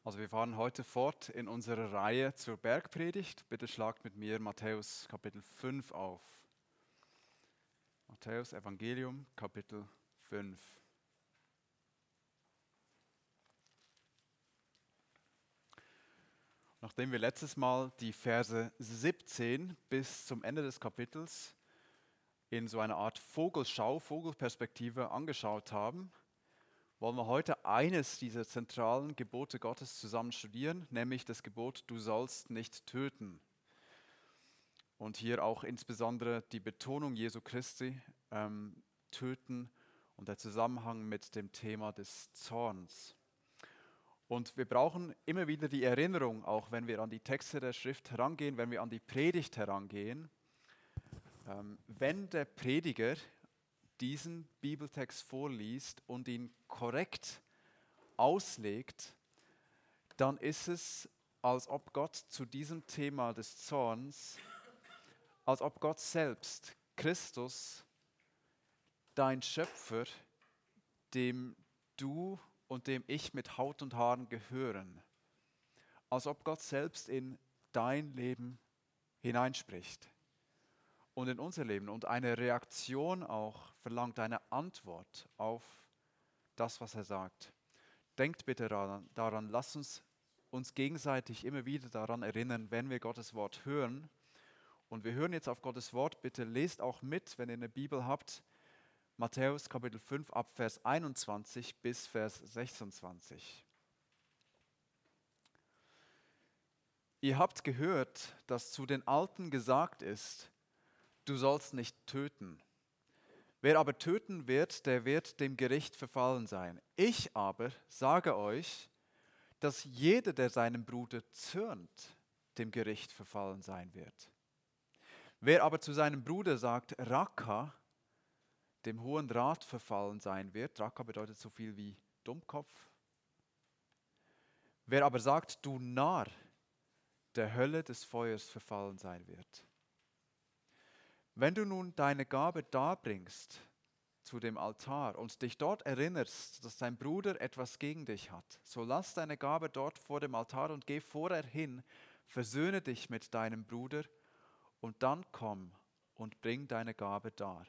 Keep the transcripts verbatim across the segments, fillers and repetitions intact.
Also wir fahren heute fort in unserer Reihe zur Bergpredigt. Bitte schlagt mit mir Matthäus Kapitel fünf auf. Matthäus Evangelium Kapitel fünf. Nachdem wir letztes Mal die Verse siebzehn bis zum Ende des Kapitels in so einer Art Vogelschau, Vogelperspektive angeschaut haben, wollen wir heute eines dieser zentralen Gebote Gottes zusammen studieren, nämlich das Gebot, du sollst nicht töten. Und hier auch insbesondere die Betonung Jesu Christi, ähm, töten und der Zusammenhang mit dem Thema des Zorns. Und wir brauchen immer wieder die Erinnerung, auch wenn wir an die Texte der Schrift herangehen, wenn wir an die Predigt herangehen, ähm, wenn der Prediger diesen Bibeltext vorliest und ihn korrekt auslegt, dann ist es, als ob Gott zu diesem Thema des Zorns, als ob Gott selbst, Christus, dein Schöpfer, dem du und dem ich mit Haut und Haaren gehören, als ob Gott selbst in dein Leben hineinspricht und in unser Leben und eine Reaktion auch verlangt, eine Antwort auf das, was er sagt. Denkt bitte daran, daran, lasst uns uns gegenseitig immer wieder daran erinnern, wenn wir Gottes Wort hören. Und wir hören jetzt auf Gottes Wort. Bitte lest auch mit, wenn ihr eine Bibel habt, Matthäus Kapitel fünf ab Vers einundzwanzig bis Vers sechsundzwanzig. Ihr habt gehört, dass zu den Alten gesagt ist, du sollst nicht töten. Wer aber töten wird, der wird dem Gericht verfallen sein. Ich aber sage euch, dass jeder, der seinem Bruder zürnt, dem Gericht verfallen sein wird. Wer aber zu seinem Bruder sagt, Raka, dem Hohen Rat verfallen sein wird, Raka bedeutet so viel wie Dummkopf. Wer aber sagt, du Narr, der Hölle des Feuers verfallen sein wird. Wenn du nun deine Gabe darbringst zu dem Altar und dich dort erinnerst, dass dein Bruder etwas gegen dich hat, so lass deine Gabe dort vor dem Altar und geh vorher hin, versöhne dich mit deinem Bruder und dann komm und bring deine Gabe dar.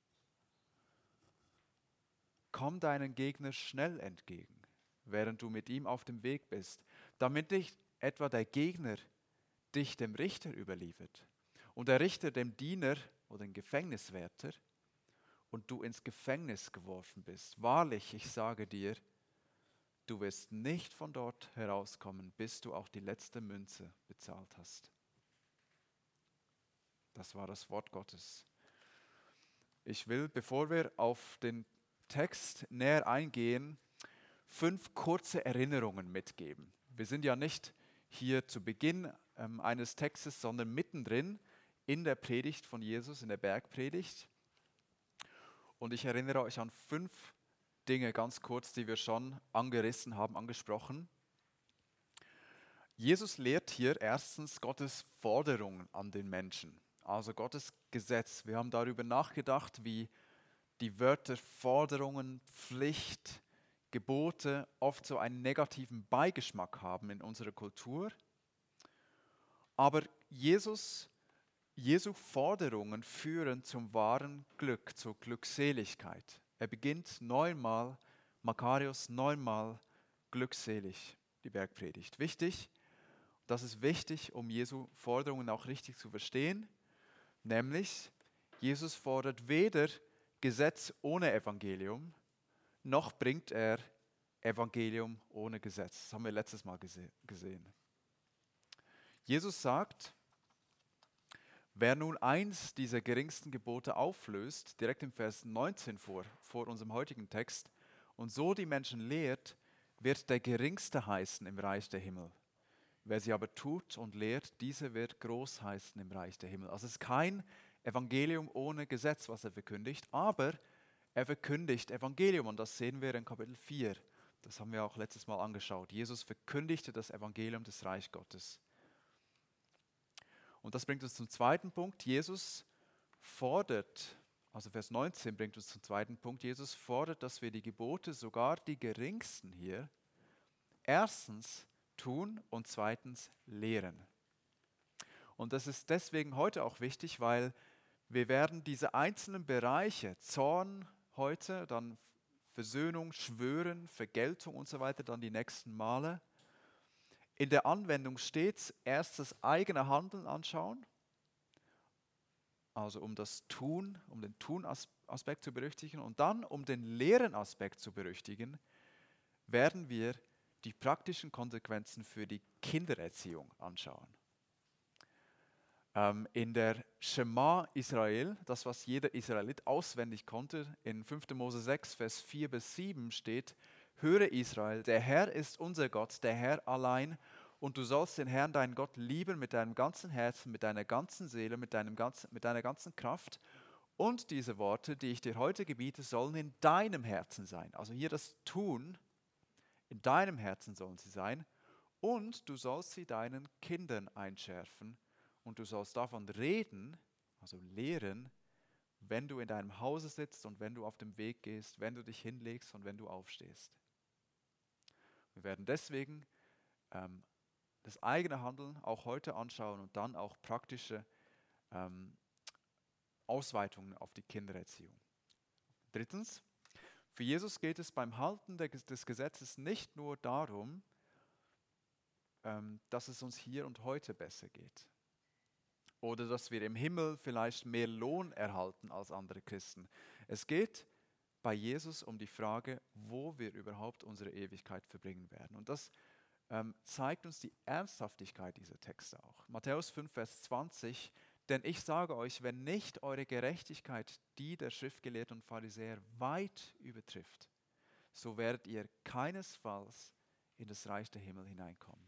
Komm deinen Gegner schnell entgegen, während du mit ihm auf dem Weg bist, damit nicht etwa der Gegner dich dem Richter überliefert und der Richter dem Diener oder dem Gefängniswärter und du ins Gefängnis geworfen bist. Wahrlich, ich sage dir, du wirst nicht von dort herauskommen, bis du auch die letzte Münze bezahlt hast. Das war das Wort Gottes. Ich will, bevor wir auf den Text näher eingehen, fünf kurze Erinnerungen mitgeben. Wir sind ja nicht hier zu Beginn ähm, eines Textes, sondern mittendrin in der Predigt von Jesus, in der Bergpredigt. Und ich erinnere euch an fünf Dinge ganz kurz, die wir schon angerissen haben, angesprochen. Jesus lehrt hier erstens Gottes Forderungen an den Menschen, also Gottes Gesetz. Wir haben darüber nachgedacht, wie die Wörter Forderungen, Pflicht, Gebote oft so einen negativen Beigeschmack haben in unserer Kultur. Aber Jesus Jesu Forderungen führen zum wahren Glück, zur Glückseligkeit. Er beginnt neunmal, Makarios neunmal glückselig, die Bergpredigt. Wichtig, das ist wichtig, um Jesu Forderungen auch richtig zu verstehen, nämlich Jesus fordert weder Gesetz ohne Evangelium, noch bringt er Evangelium ohne Gesetz. Das haben wir letztes Mal gese- gesehen. Jesus sagt, wer nun eins dieser geringsten Gebote auflöst, direkt im Vers neunzehn vor, vor unserem heutigen Text, und so die Menschen lehrt, wird der Geringste heißen im Reich der Himmel. Wer sie aber tut und lehrt, dieser wird groß heißen im Reich der Himmel. Also es ist kein Evangelium ohne Gesetz, was er verkündigt, aber er verkündigt Evangelium und das sehen wir in Kapitel vier. Das haben wir auch letztes Mal angeschaut. Jesus verkündigte das Evangelium des Reich Gottes. Und das bringt uns zum zweiten Punkt. Jesus fordert, also Vers neunzehn bringt uns zum zweiten Punkt, Jesus fordert, dass wir die Gebote, sogar die geringsten hier, erstens tun und zweitens lehren. Und das ist deswegen heute auch wichtig, weil wir werden diese einzelnen Bereiche, Zorn heute, dann Versöhnung, Schwören, Vergeltung und so weiter, dann die nächsten Male, in der Anwendung stets erst das eigene Handeln anschauen, also um das Tun, um den Tun-Aspekt zu berücksichtigen, und dann, um den Lehren-Aspekt zu berücksichtigen, werden wir die praktischen Konsequenzen für die Kindererziehung anschauen. Ähm, in der Schema Israel, das was jeder Israelit auswendig konnte, in fünfter Mose sechs, Vers vier bis sieben steht: Höre Israel, der Herr ist unser Gott, der Herr allein, und du sollst den Herrn, deinen Gott, lieben mit deinem ganzen Herzen, mit deiner ganzen Seele, mit, deinem ganzen, mit deiner ganzen Kraft. Und diese Worte, die ich dir heute gebiete, sollen in deinem Herzen sein. Also hier das Tun, in deinem Herzen sollen sie sein. Und du sollst sie deinen Kindern einschärfen. Und du sollst davon reden, also lehren, wenn du in deinem Hause sitzt und wenn du auf dem Weg gehst, wenn du dich hinlegst und wenn du aufstehst. Wir werden deswegen ähm, das eigene Handeln auch heute anschauen und dann auch praktische ähm, Ausweitungen auf die Kindererziehung. Drittens, für Jesus geht es beim Halten der, des Gesetzes nicht nur darum, ähm, dass es uns hier und heute besser geht oder dass wir im Himmel vielleicht mehr Lohn erhalten als andere Christen. Es geht bei Jesus um die Frage, wo wir überhaupt unsere Ewigkeit verbringen werden. Und das ähm, zeigt uns die Ernsthaftigkeit dieser Texte auch. Matthäus fünf, Vers zwanzig: Denn ich sage euch, wenn nicht eure Gerechtigkeit die der Schriftgelehrten und Pharisäer weit übertrifft, so werdet ihr keinesfalls in das Reich der Himmel hineinkommen.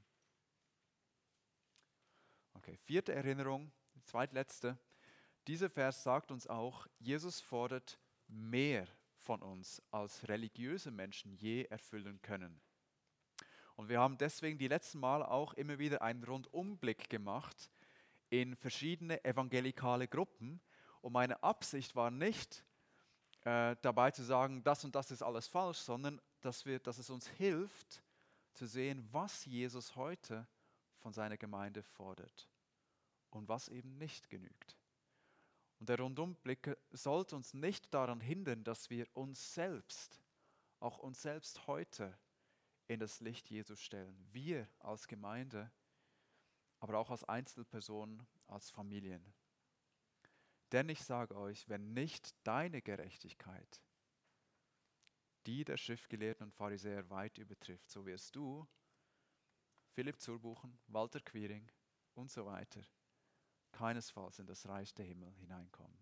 Okay, vierte Erinnerung, zweitletzte. Dieser Vers sagt uns auch, Jesus fordert mehr von uns, als religiöse Menschen je erfüllen können. Und wir haben deswegen die letzten Mal auch immer wieder einen Rundumblick gemacht in verschiedene evangelikale Gruppen. Und meine Absicht war nicht, äh, dabei zu sagen, das und das ist alles falsch, sondern dass, wir, dass es uns hilft, zu sehen, was Jesus heute von seiner Gemeinde fordert und was eben nicht genügt. Und der Rundumblick sollte uns nicht daran hindern, dass wir uns selbst, auch uns selbst heute, in das Licht Jesus stellen. Wir als Gemeinde, aber auch als Einzelpersonen, als Familien. Denn ich sage euch, wenn nicht deine Gerechtigkeit die der Schriftgelehrten und Pharisäer weit übertrifft, so wirst du, Philipp Zurbuchen, Walter Quiring und so weiter, keinesfalls in das Reich der Himmel hineinkommen.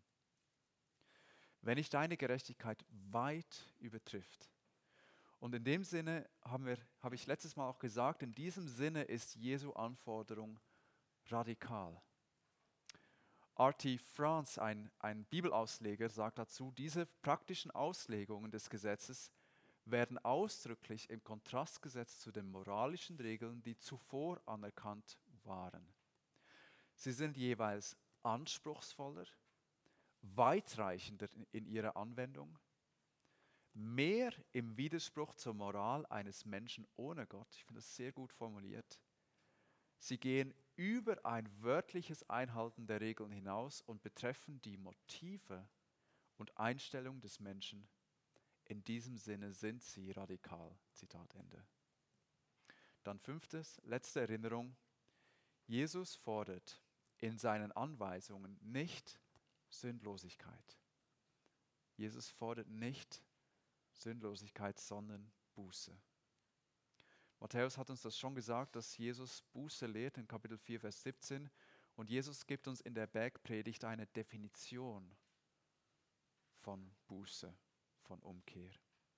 Wenn nicht deine Gerechtigkeit weit übertrifft. Und in dem Sinne haben wir, habe ich letztes Mal auch gesagt, in diesem Sinne ist Jesu Anforderung radikal. R T France, ein, ein Bibelausleger, sagt dazu, diese praktischen Auslegungen des Gesetzes werden ausdrücklich im Kontrast gesetzt zu den moralischen Regeln, die zuvor anerkannt waren. Sie sind jeweils anspruchsvoller, weitreichender in ihrer Anwendung, mehr im Widerspruch zur Moral eines Menschen ohne Gott. Ich finde das sehr gut formuliert. Sie gehen über ein wörtliches Einhalten der Regeln hinaus und betreffen die Motive und Einstellung des Menschen. In diesem Sinne sind sie radikal. Zitat Ende. Dann fünftes, letzte Erinnerung. Jesus fordert in seinen Anweisungen nicht Sündlosigkeit. Jesus fordert nicht Sündlosigkeit, sondern Buße. Matthäus hat uns das schon gesagt, dass Jesus Buße lehrt in Kapitel vier, Vers siebzehn. Und Jesus gibt uns in der Bergpredigt eine Definition von Buße, von Umkehr.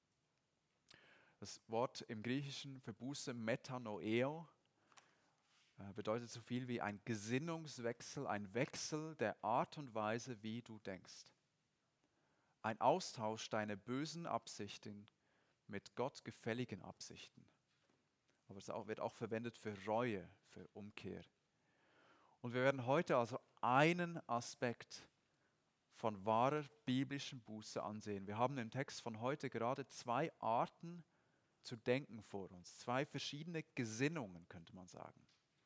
Das Wort im Griechischen für Buße, Metanoeo, bedeutet so viel wie ein Gesinnungswechsel, ein Wechsel der Art und Weise, wie du denkst. Ein Austausch deiner bösen Absichten mit Gott gefälligen Absichten. Aber es wird auch verwendet für Reue, für Umkehr. Und wir werden heute also einen Aspekt von wahrer biblischen Buße ansehen. Wir haben im Text von heute gerade zwei Arten zu denken vor uns. Zwei verschiedene Gesinnungen, könnte man sagen.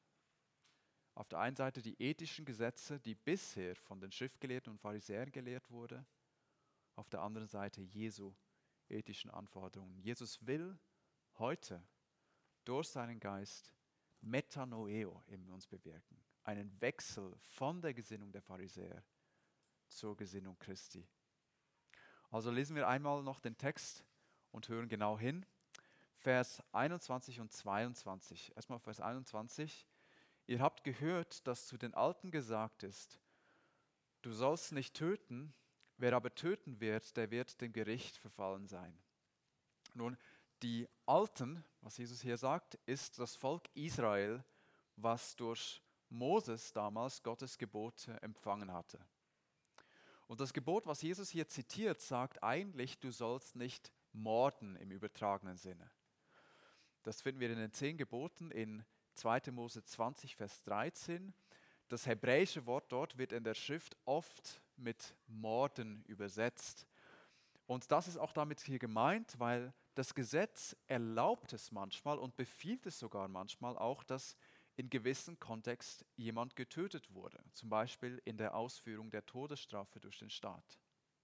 Auf der einen Seite die ethischen Gesetze, die bisher von den Schriftgelehrten und Pharisäern gelehrt wurden. Auf der anderen Seite Jesu ethischen Anforderungen. Jesus will heute durch seinen Geist Metanoeo in uns bewirken. Einen Wechsel von der Gesinnung der Pharisäer zur Gesinnung Christi. Also lesen wir einmal noch den Text und hören genau hin. Vers einundzwanzig und zweiundzwanzig. Erstmal Vers einundzwanzig. Ihr habt gehört, dass zu den Alten gesagt ist, du sollst nicht töten, wer aber töten wird, der wird dem Gericht verfallen sein. Nun, die Alten, was Jesus hier sagt, ist das Volk Israel, was durch Moses damals Gottes Gebote empfangen hatte. Und das Gebot, was Jesus hier zitiert, sagt eigentlich, du sollst nicht morden im übertragenen Sinne. Das finden wir in den zehn Geboten in zweiter Mose zwanzig, Vers dreizehn. Das hebräische Wort dort wird in der Schrift oft mit Morden übersetzt. Und das ist auch damit hier gemeint, weil das Gesetz erlaubt es manchmal und befiehlt es sogar manchmal auch, dass in gewissem Kontext jemand getötet wurde. Zum Beispiel in der Ausführung der Todesstrafe durch den Staat.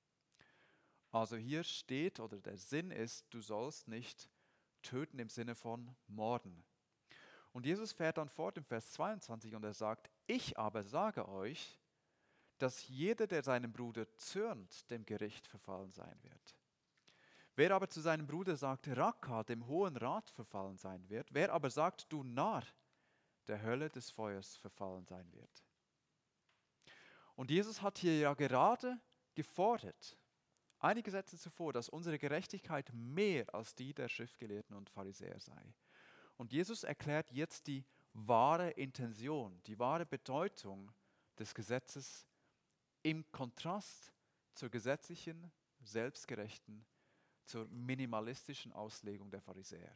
Also hier steht, oder der Sinn ist, du sollst nicht töten im Sinne von morden. Und Jesus fährt dann fort im Vers zweiundzwanzig und er sagt, ich aber sage euch, dass jeder, der seinem Bruder zürnt, dem Gericht verfallen sein wird. Wer aber zu seinem Bruder sagt, Raka, dem Hohen Rat verfallen sein wird, wer aber sagt, du Narr, der Hölle des Feuers verfallen sein wird. Und Jesus hat hier ja gerade gefordert, einige Sätze zuvor, dass unsere Gerechtigkeit mehr als die der Schriftgelehrten und Pharisäer sei. Und Jesus erklärt jetzt die wahre Intention, die wahre Bedeutung des Gesetzes im Kontrast zur gesetzlichen, selbstgerechten, zur minimalistischen Auslegung der Pharisäer.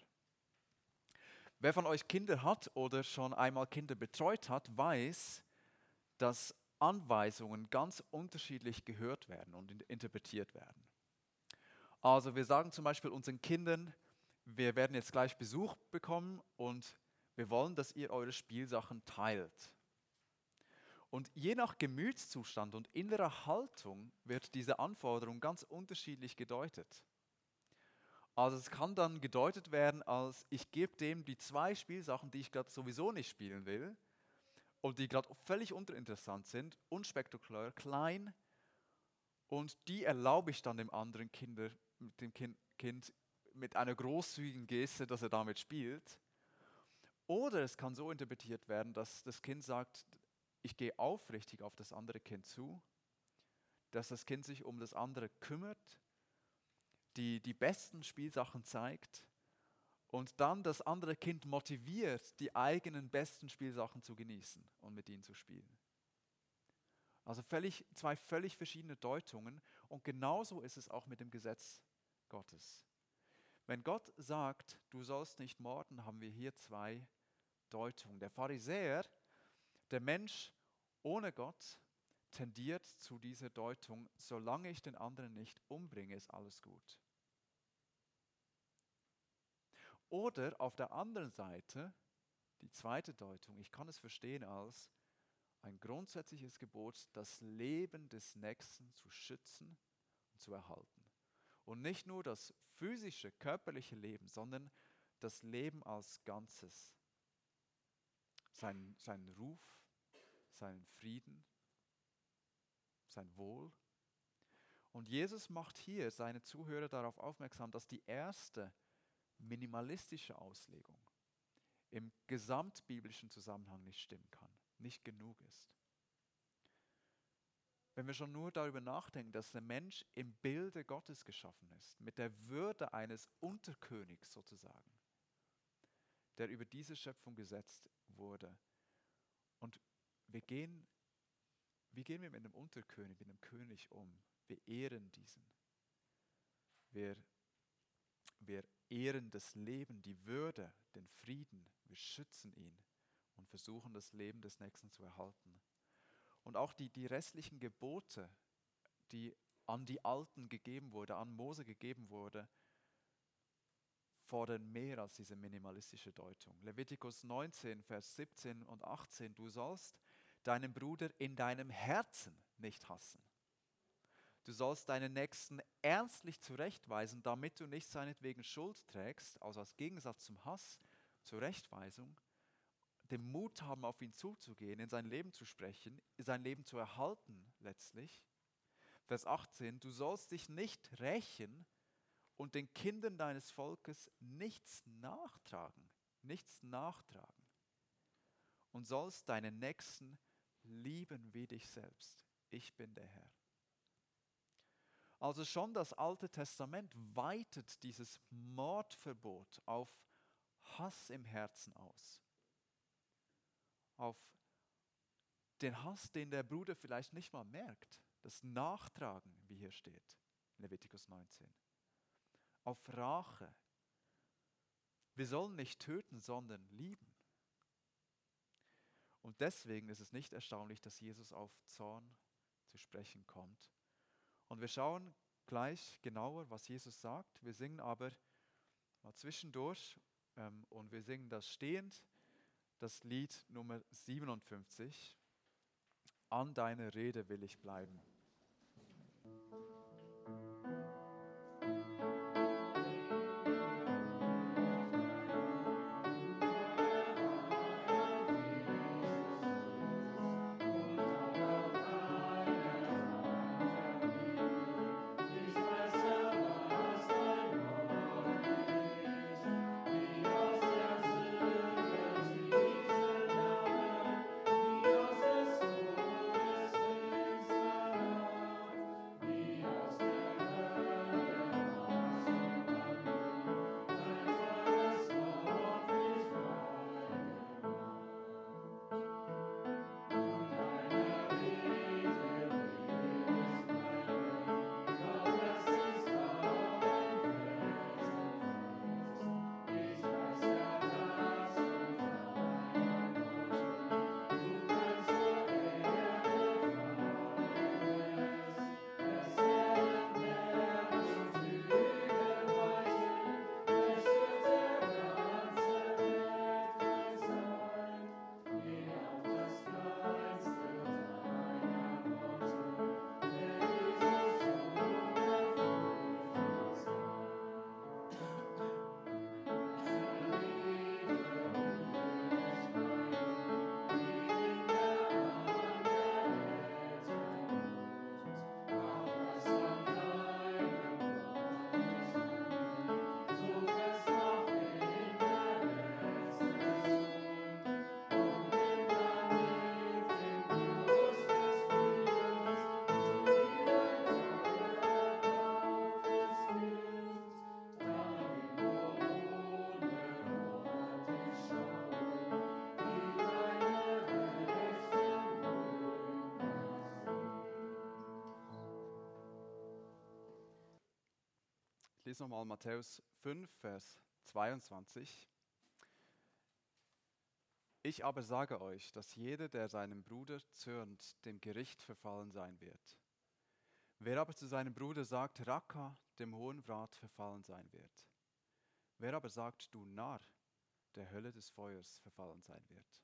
Wer von euch Kinder hat oder schon einmal Kinder betreut hat, weiß, dass Anweisungen ganz unterschiedlich gehört werden und interpretiert werden. Also wir sagen zum Beispiel unseren Kindern, wir werden jetzt gleich Besuch bekommen und wir wollen, dass ihr eure Spielsachen teilt. Und je nach Gemütszustand und innerer Haltung wird diese Anforderung ganz unterschiedlich gedeutet. Also es kann dann gedeutet werden als, ich gebe dem die zwei Spielsachen, die ich gerade sowieso nicht spielen will und die gerade völlig uninteressant sind, unspektakulär, klein und die erlaube ich dann dem anderen Kinder, dem kind, kind mit einer großzügigen Geste, dass er damit spielt. Oder es kann so interpretiert werden, dass das Kind sagt, ich gehe aufrichtig auf das andere Kind zu, dass das Kind sich um das andere kümmert, die, die besten Spielsachen zeigt und dann das andere Kind motiviert, die eigenen besten Spielsachen zu genießen und mit ihnen zu spielen. Also völlig, zwei völlig verschiedene Deutungen und genauso ist es auch mit dem Gesetz Gottes. Wenn Gott sagt, du sollst nicht morden, haben wir hier zwei Deutungen. Der Pharisäer, der Mensch ohne Gott, tendiert zu dieser Deutung, solange ich den anderen nicht umbringe, ist alles gut. Oder auf der anderen Seite, die zweite Deutung, ich kann es verstehen als ein grundsätzliches Gebot, das Leben des Nächsten zu schützen und zu erhalten. Und nicht nur das physische, körperliche Leben, sondern das Leben als Ganzes. Sein, sein Ruf, seinen Frieden, sein Wohl. Und Jesus macht hier seine Zuhörer darauf aufmerksam, dass die erste minimalistische Auslegung im gesamtbiblischen Zusammenhang nicht stimmen kann, nicht genug ist. Wenn wir schon nur darüber nachdenken, dass der Mensch im Bilde Gottes geschaffen ist, mit der Würde eines Unterkönigs sozusagen, der über diese Schöpfung gesetzt wurde. Und wir gehen, wie gehen wir mit einem Unterkönig, mit einem König um? Wir ehren diesen. Wir, wir ehren das Leben, die Würde, den Frieden. Wir schützen ihn und versuchen, das Leben des Nächsten zu erhalten. Und auch die, die restlichen Gebote, die an die Alten gegeben wurde, an Mose gegeben wurde, fordern mehr als diese minimalistische Deutung. Levitikus neunzehn, Vers siebzehn und achtzehn, du sollst deinen Bruder in deinem Herzen nicht hassen. Du sollst deinen Nächsten ernstlich zurechtweisen, damit du nicht seinetwegen Schuld trägst, also als Gegensatz zum Hass, Zurechtweisung, den Mut haben, auf ihn zuzugehen, in sein Leben zu sprechen, sein Leben zu erhalten letztlich. Vers achtzehn, du sollst dich nicht rächen und den Kindern deines Volkes nichts nachtragen, nichts nachtragen und sollst deinen Nächsten lieben wie dich selbst. Ich bin der Herr. Also schon das Alte Testament weitet dieses Mordverbot auf Hass im Herzen aus. Auf den Hass, den der Bruder vielleicht nicht mal merkt. Das Nachtragen, wie hier steht, Levitikus neunzehn. Auf Rache. Wir sollen nicht töten, sondern lieben. Und deswegen ist es nicht erstaunlich, dass Jesus auf Zorn zu sprechen kommt. Und wir schauen gleich genauer, was Jesus sagt. Wir singen aber mal zwischendurch ähm, und wir singen das stehend, das Lied Nummer siebenundfünfzig. An deiner Rede will ich bleiben. Ich lese nochmal Matthäus fünf, Vers zweiundzwanzig. Ich aber sage euch, dass jeder, der seinem Bruder zürnt, dem Gericht verfallen sein wird. Wer aber zu seinem Bruder sagt, Raka, dem Hohenrat verfallen sein wird. Wer aber sagt, du Narr, der Hölle des Feuers verfallen sein wird.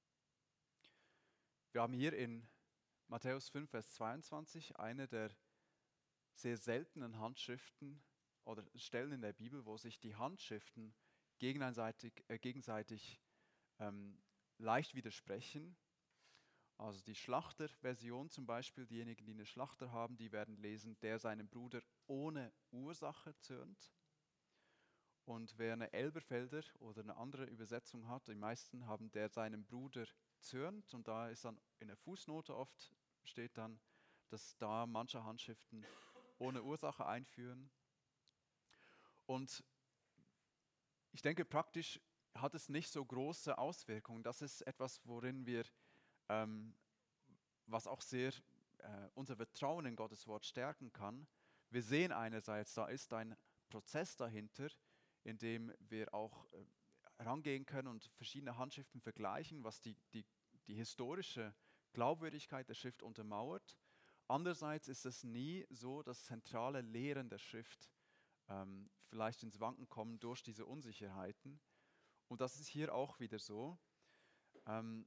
Wir haben hier in Matthäus fünf, Vers zweiundzwanzig eine der sehr seltenen Handschriften oder Stellen in der Bibel, wo sich die Handschriften gegenseitig, äh, gegenseitig ähm, leicht widersprechen. Also die Schlachterversion zum Beispiel, diejenigen, die eine Schlachter haben, die werden lesen, der seinem Bruder ohne Ursache zürnt. Und wer eine Elberfelder oder eine andere Übersetzung hat, die meisten haben, der seinem Bruder zürnt. Und da ist dann in der Fußnote oft, steht dann, dass da manche Handschriften ohne Ursache einführen. Und ich denke, praktisch hat es nicht so große Auswirkungen. Das ist etwas, worin wir, ähm, was auch sehr äh, unser Vertrauen in Gottes Wort stärken kann. Wir sehen einerseits, da ist ein Prozess dahinter, in dem wir auch äh, herangehen können und verschiedene Handschriften vergleichen, was die, die, die historische Glaubwürdigkeit der Schrift untermauert. Andererseits ist es nie so das zentrale Lehren der Schrift, ähm, vielleicht ins Wanken kommen durch diese Unsicherheiten. Und das ist hier auch wieder so. Ähm,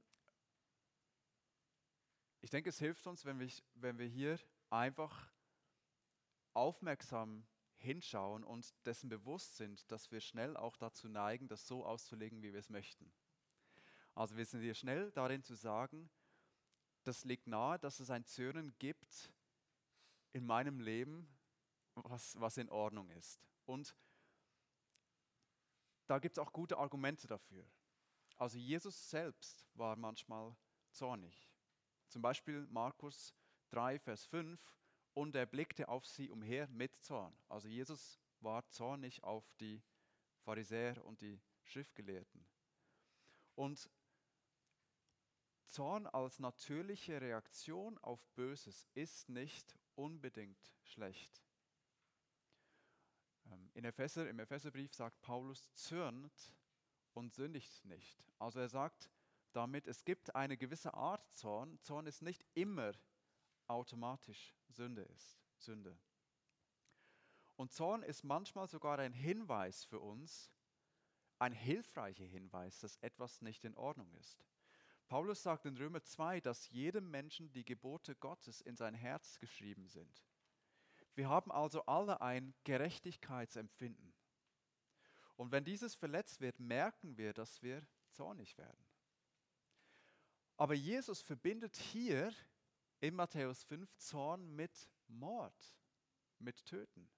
ich denke, es hilft uns, wenn wir, wenn wir hier einfach aufmerksam hinschauen und dessen bewusst sind, dass wir schnell auch dazu neigen, das so auszulegen, wie wir es möchten. Also wir sind hier schnell darin zu sagen, das liegt nahe, dass es ein Zürnen gibt in meinem Leben, was, was in Ordnung ist. Und da gibt es auch gute Argumente dafür. Also Jesus selbst war manchmal zornig. Zum Beispiel Markus drei, Vers fünf, und er blickte auf sie umher mit Zorn. Also Jesus war zornig auf die Pharisäer und die Schriftgelehrten. Und Zorn als natürliche Reaktion auf Böses ist nicht unbedingt schlecht. In Epheser, im Epheserbrief sagt Paulus, zürnt und sündigt nicht. Also er sagt damit, es gibt eine gewisse Art Zorn. Zorn ist nicht immer automatisch Sünde ist, Sünde. Und Zorn ist manchmal sogar ein Hinweis für uns, ein hilfreicher Hinweis, dass etwas nicht in Ordnung ist. Paulus sagt in Römer zwei, dass jedem Menschen die Gebote Gottes in sein Herz geschrieben sind. Wir haben also alle ein Gerechtigkeitsempfinden. Und wenn dieses verletzt wird, merken wir, dass wir zornig werden. Aber Jesus verbindet hier in Matthäus fünf Zorn mit Mord, mit Töten.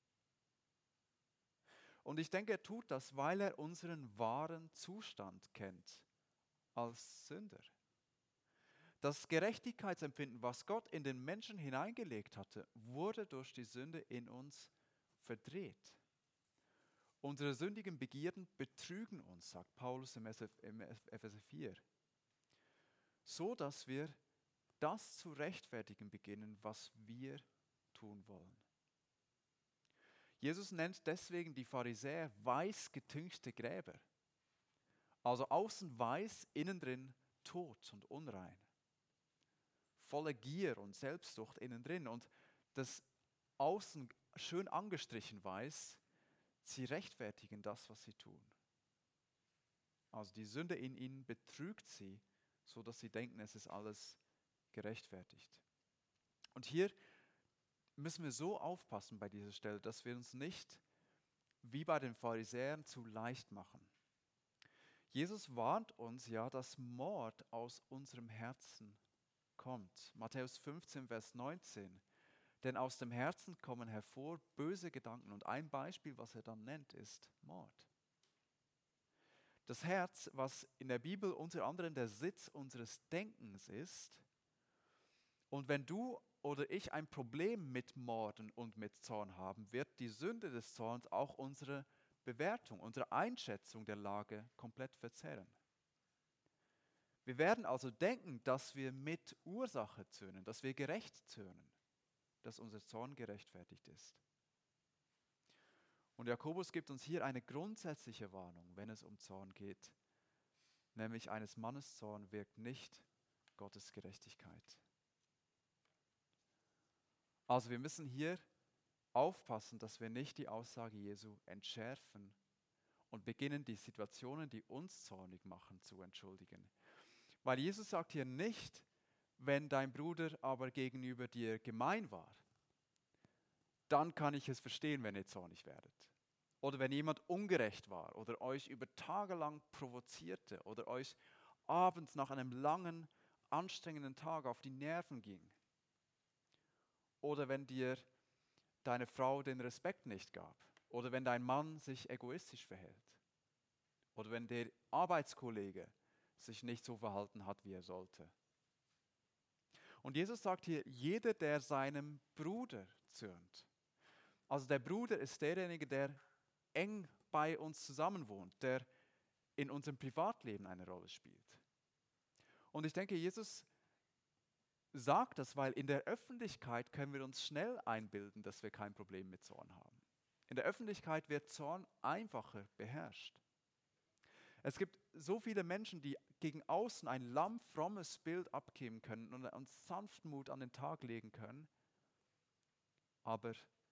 Und ich denke, er tut das, weil er unseren wahren Zustand kennt als Sünder. Das Gerechtigkeitsempfinden, was Gott in den Menschen hineingelegt hatte, wurde durch die Sünde in uns verdreht. Unsere sündigen Begierden betrügen uns, sagt Paulus im Epheser vier, so dass wir das zu rechtfertigen beginnen, was wir tun wollen. Jesus nennt deswegen die Pharisäer weiß getünchte Gräber. Also außen weiß, innen drin tot und unrein. Voller Gier und Selbstsucht innen drin. Und das außen schön angestrichen weiß, sie rechtfertigen das, was sie tun. Also die Sünde in ihnen betrügt sie, so dass sie denken, es ist alles gerechtfertigt. Und hier müssen wir so aufpassen bei dieser Stelle, dass wir uns nicht wie bei den Pharisäern zu leicht machen. Jesus warnt uns ja, dass Mord aus unserem Herzen kommt. Matthäus fünfzehn, Vers neunzehn. Denn aus dem Herzen kommen hervor böse Gedanken. Und ein Beispiel, was er dann nennt, ist Mord. Das Herz, was in der Bibel unter anderem der Sitz unseres Denkens ist. Und wenn du oder ich ein Problem mit Morden und mit Zorn haben, wird die Sünde des Zorns auch unsere Bewertung, unsere Einschätzung der Lage komplett verzerren. Wir werden also denken, dass wir mit Ursache zürnen, dass wir gerecht zürnen, dass unser Zorn gerechtfertigt ist. Und Jakobus gibt uns hier eine grundsätzliche Warnung, wenn es um Zorn geht, nämlich eines Mannes Zorn wirkt nicht Gottes Gerechtigkeit. Also wir müssen hier aufpassen, dass wir nicht die Aussage Jesu entschärfen und beginnen, die Situationen, die uns zornig machen, zu entschuldigen. Weil Jesus sagt hier nicht, wenn dein Bruder aber gegenüber dir gemein war, dann kann ich es verstehen, wenn ihr zornig werdet. Oder wenn jemand ungerecht war oder euch über Tage lang provozierte oder euch abends nach einem langen, anstrengenden Tag auf die Nerven ging. Oder wenn dir deine Frau den Respekt nicht gab. Oder wenn dein Mann sich egoistisch verhält. Oder wenn der Arbeitskollege sich nicht so verhalten hat, wie er sollte. Und Jesus sagt hier, jeder, der seinem Bruder zürnt. Also der Bruder ist derjenige, der eng bei uns zusammenwohnt, der in unserem Privatleben eine Rolle spielt. Und ich denke, Jesus sagt das, weil in der Öffentlichkeit können wir uns schnell einbilden, dass wir kein Problem mit Zorn haben. In der Öffentlichkeit wird Zorn einfacher beherrscht. Es gibt so viele Menschen, die gegen außen ein lamm frommes Bild abgeben können und, und Sanftmut an den Tag legen können, aber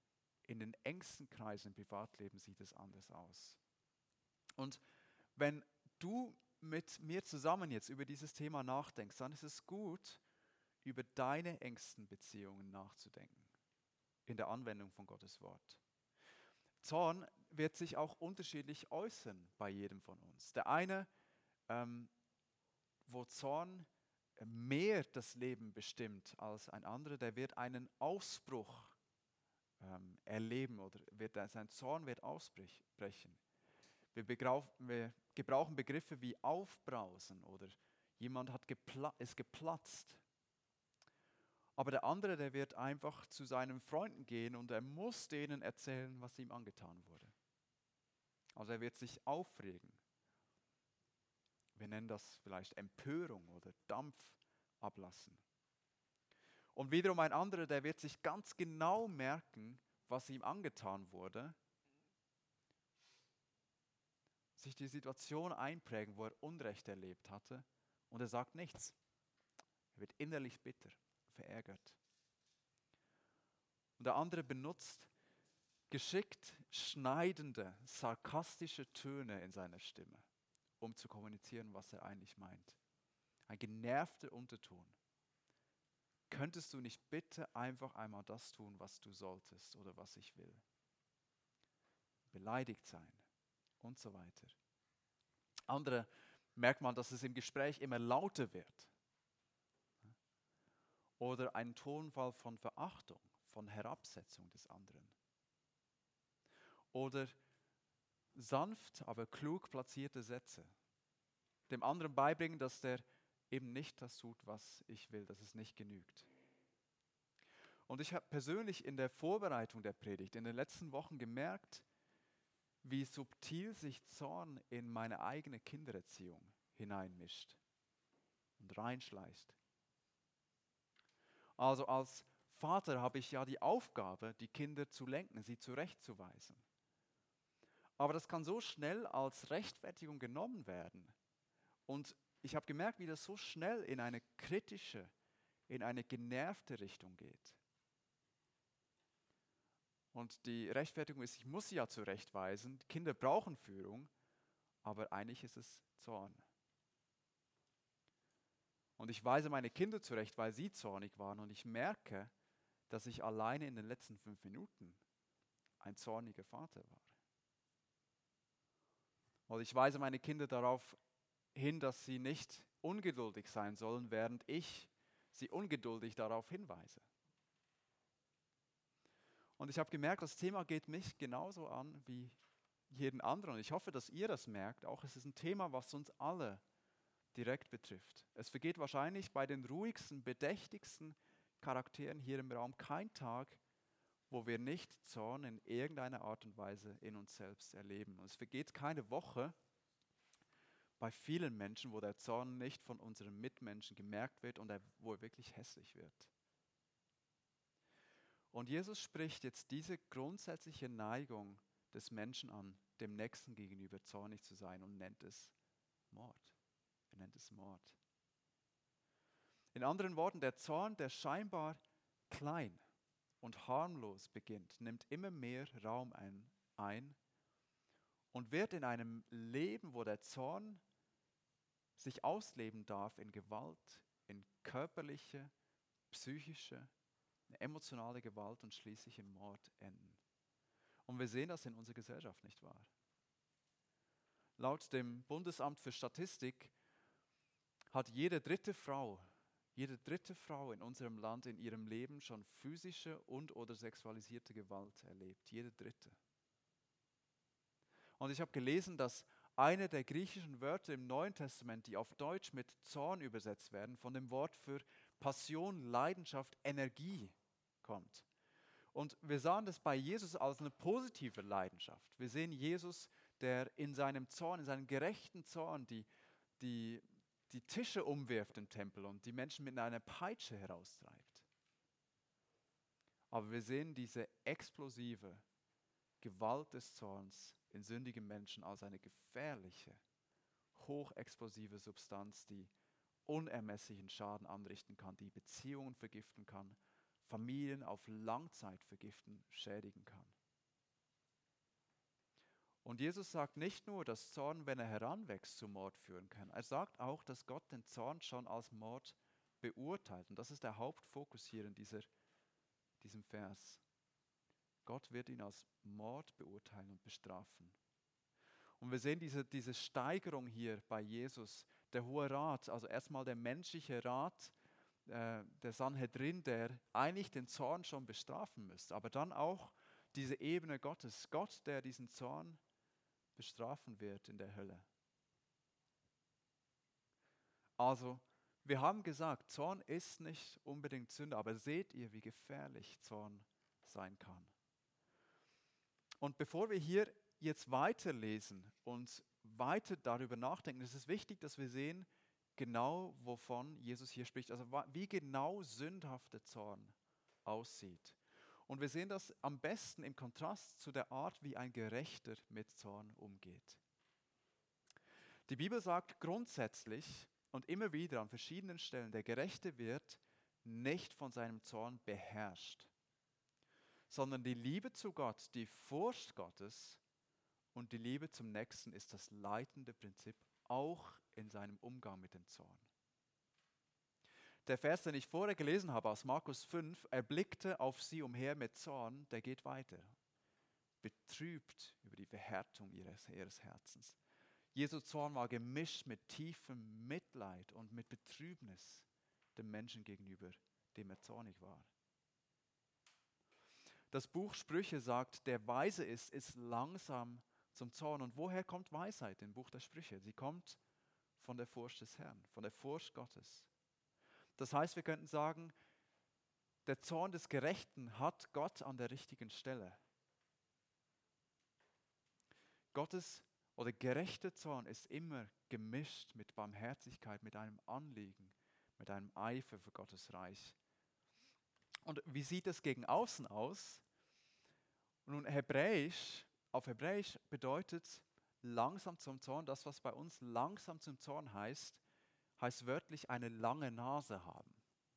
in den engsten Kreisen im Privatleben sieht es anders aus. Und wenn du mit mir zusammen jetzt über dieses Thema nachdenkst, dann ist es gut, über deine engsten Beziehungen nachzudenken in der Anwendung von Gottes Wort. Zorn wird sich auch unterschiedlich äußern bei jedem von uns. Der eine, ähm, wo Zorn mehr das Leben bestimmt als ein anderer, der wird einen Ausbruch ähm, erleben oder wird, sein Zorn wird ausbrechen. Wir, begrauf, wir gebrauchen Begriffe wie aufbrausen oder jemand hat gepla- ist geplatzt. Aber der andere, der wird einfach zu seinen Freunden gehen und er muss denen erzählen, was ihm angetan wurde. Also er wird sich aufregen. Wir nennen das vielleicht Empörung oder Dampf ablassen. Und wiederum ein anderer, der wird sich ganz genau merken, was ihm angetan wurde, sich die Situation einprägen, wo er Unrecht erlebt hatte und er sagt nichts. Er wird innerlich bitter, verärgert. Und der andere benutzt geschickt schneidende, sarkastische Töne in seiner Stimme, um zu kommunizieren, was er eigentlich meint. Ein genervter Unterton. Könntest du nicht bitte einfach einmal das tun, was du solltest oder was ich will? Beleidigt sein und so weiter. Andere merkt man, dass es im Gespräch immer lauter wird. Oder ein Tonfall von Verachtung, von Herabsetzung des anderen. Oder sanft, aber klug platzierte Sätze. Dem anderen beibringen, dass der eben nicht das tut, was ich will, dass es nicht genügt. Und ich habe persönlich in der Vorbereitung der Predigt in den letzten Wochen gemerkt, wie subtil sich Zorn in meine eigene Kindererziehung hineinmischt und reinschleicht. Also als Vater habe ich ja die Aufgabe, die Kinder zu lenken, sie zurechtzuweisen. Aber das kann so schnell als Rechtfertigung genommen werden. Und ich habe gemerkt, wie das so schnell in eine kritische, in eine genervte Richtung geht. Und die Rechtfertigung ist, ich muss sie ja zurechtweisen, Kinder brauchen Führung, aber eigentlich ist es Zorn. Und ich weise meine Kinder zurecht, weil sie zornig waren und ich merke, dass ich alleine in den letzten fünf Minuten ein zorniger Vater war. Und ich weise meine Kinder darauf hin, dass sie nicht ungeduldig sein sollen, während ich sie ungeduldig darauf hinweise. Und ich habe gemerkt, das Thema geht mich genauso an wie jeden anderen. Und ich hoffe, dass ihr das merkt. Auch es ist ein Thema, was uns alle direkt betrifft. Es vergeht wahrscheinlich bei den ruhigsten, bedächtigsten Charakteren hier im Raum kein Tag, wo wir nicht Zorn in irgendeiner Art und Weise in uns selbst erleben. Und es vergeht keine Woche bei vielen Menschen, wo der Zorn nicht von unseren Mitmenschen gemerkt wird und er, wo er wirklich hässlich wird. Und Jesus spricht jetzt diese grundsätzliche Neigung des Menschen an, dem Nächsten gegenüber zornig zu sein und nennt es Mord. Er nennt es Mord. In anderen Worten, der Zorn, der scheinbar klein und harmlos beginnt, nimmt immer mehr Raum ein, ein und wird in einem Leben, wo der Zorn sich ausleben darf in Gewalt, in körperliche, psychische, emotionale Gewalt und schließlich in Mord enden. Und wir sehen das in unserer Gesellschaft, nicht wahr? Laut dem Bundesamt für Statistik hat jede dritte Frau, jede dritte Frau in unserem Land in ihrem Leben schon physische und oder sexualisierte Gewalt erlebt. Jede dritte. Und ich habe gelesen, dass eine der griechischen Wörter im Neuen Testament, die auf Deutsch mit Zorn übersetzt werden, von dem Wort für Passion, Leidenschaft, Energie kommt. Und wir sahen das bei Jesus als eine positive Leidenschaft. Wir sehen Jesus, der in seinem Zorn, in seinem gerechten Zorn die, die, die Tische umwirft im Tempel und die Menschen mit einer Peitsche heraustreibt. Aber wir sehen diese explosive Gewalt des Zorns in sündigen Menschen als eine gefährliche, hochexplosive Substanz, die unermesslichen Schaden anrichten kann, die Beziehungen vergiften kann, Familien auf Langzeit vergiften, schädigen kann. Und Jesus sagt nicht nur, dass Zorn, wenn er heranwächst, zu Mord führen kann. Er sagt auch, dass Gott den Zorn schon als Mord beurteilt. Und das ist der Hauptfokus hier in dieser, diesem Vers. Gott wird ihn als Mord beurteilen und bestrafen. Und wir sehen diese, diese Steigerung hier bei Jesus. Der Hohe Rat, also erstmal der menschliche Rat, äh, der Sanhedrin, der eigentlich den Zorn schon bestrafen müsste. Aber dann auch diese Ebene Gottes. Gott, der diesen Zorn bestrafen wird in der Hölle. Also, wir haben gesagt, Zorn ist nicht unbedingt Sünde, aber seht ihr, wie gefährlich Zorn sein kann. Und bevor wir hier jetzt weiterlesen und weiter darüber nachdenken, ist es wichtig, dass wir sehen, genau wovon Jesus hier spricht, also wie genau sündhafter Zorn aussieht. Und wir sehen das am besten im Kontrast zu der Art, wie ein Gerechter mit Zorn umgeht. Die Bibel sagt grundsätzlich und immer wieder an verschiedenen Stellen, der Gerechte wird nicht von seinem Zorn beherrscht, sondern die Liebe zu Gott, die Furcht Gottes und die Liebe zum Nächsten ist das leitende Prinzip auch in seinem Umgang mit dem Zorn. Der Vers, den ich vorher gelesen habe aus Markus fünf, er blickte auf sie umher mit Zorn, der geht weiter, betrübt über die Verhärtung ihres, ihres Herzens. Jesu Zorn war gemischt mit tiefem Mitleid und mit Betrübnis dem Menschen gegenüber, dem er zornig war. Das Buch Sprüche sagt, der weise ist, ist langsam zum Zorn. Und woher kommt Weisheit im Buch der Sprüche? Sie kommt von der Furcht des Herrn, von der Furcht Gottes. Das heißt, wir könnten sagen, der Zorn des Gerechten hat Gott an der richtigen Stelle. Gottes oder gerechter Zorn ist immer gemischt mit Barmherzigkeit, mit einem Anliegen, mit einem Eifer für Gottes Reich. Und wie sieht es gegen außen aus? Nun, Hebräisch, auf Hebräisch bedeutet langsam zum Zorn, das, was bei uns langsam zum Zorn heißt, heißt wörtlich eine lange Nase haben.